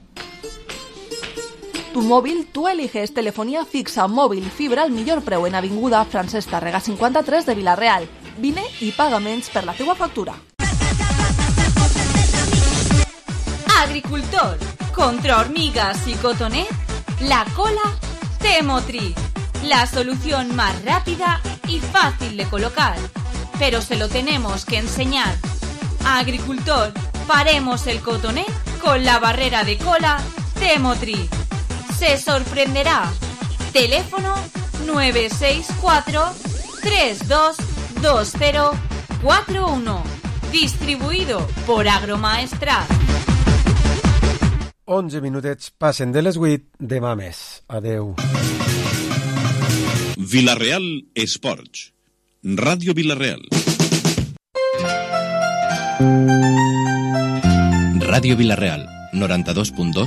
N: Tu móvil, tú eliges telefonía fixa, móvil, fibra al millor preu en Avinguda Francesc Tàrrega 53 de Vila-real. Vine i paga menys per la teua factura.
P: Agricultor, contra hormigas y cotonet, la cola Temotri. La solución más rápida y fácil de colocar. Pero se lo tenemos que enseñar. Agricultor, paremos el cotonet con la barrera de cola Temotri. Se sorprenderá. Teléfono 964-322041. Distribuido por Agromaestrat.
C: 11 minutets passen de les 8. Demà més. Adeu.
D: Vila-real Esports. Ràdio Vila-real.
W: Ràdio Vila-real, 92.2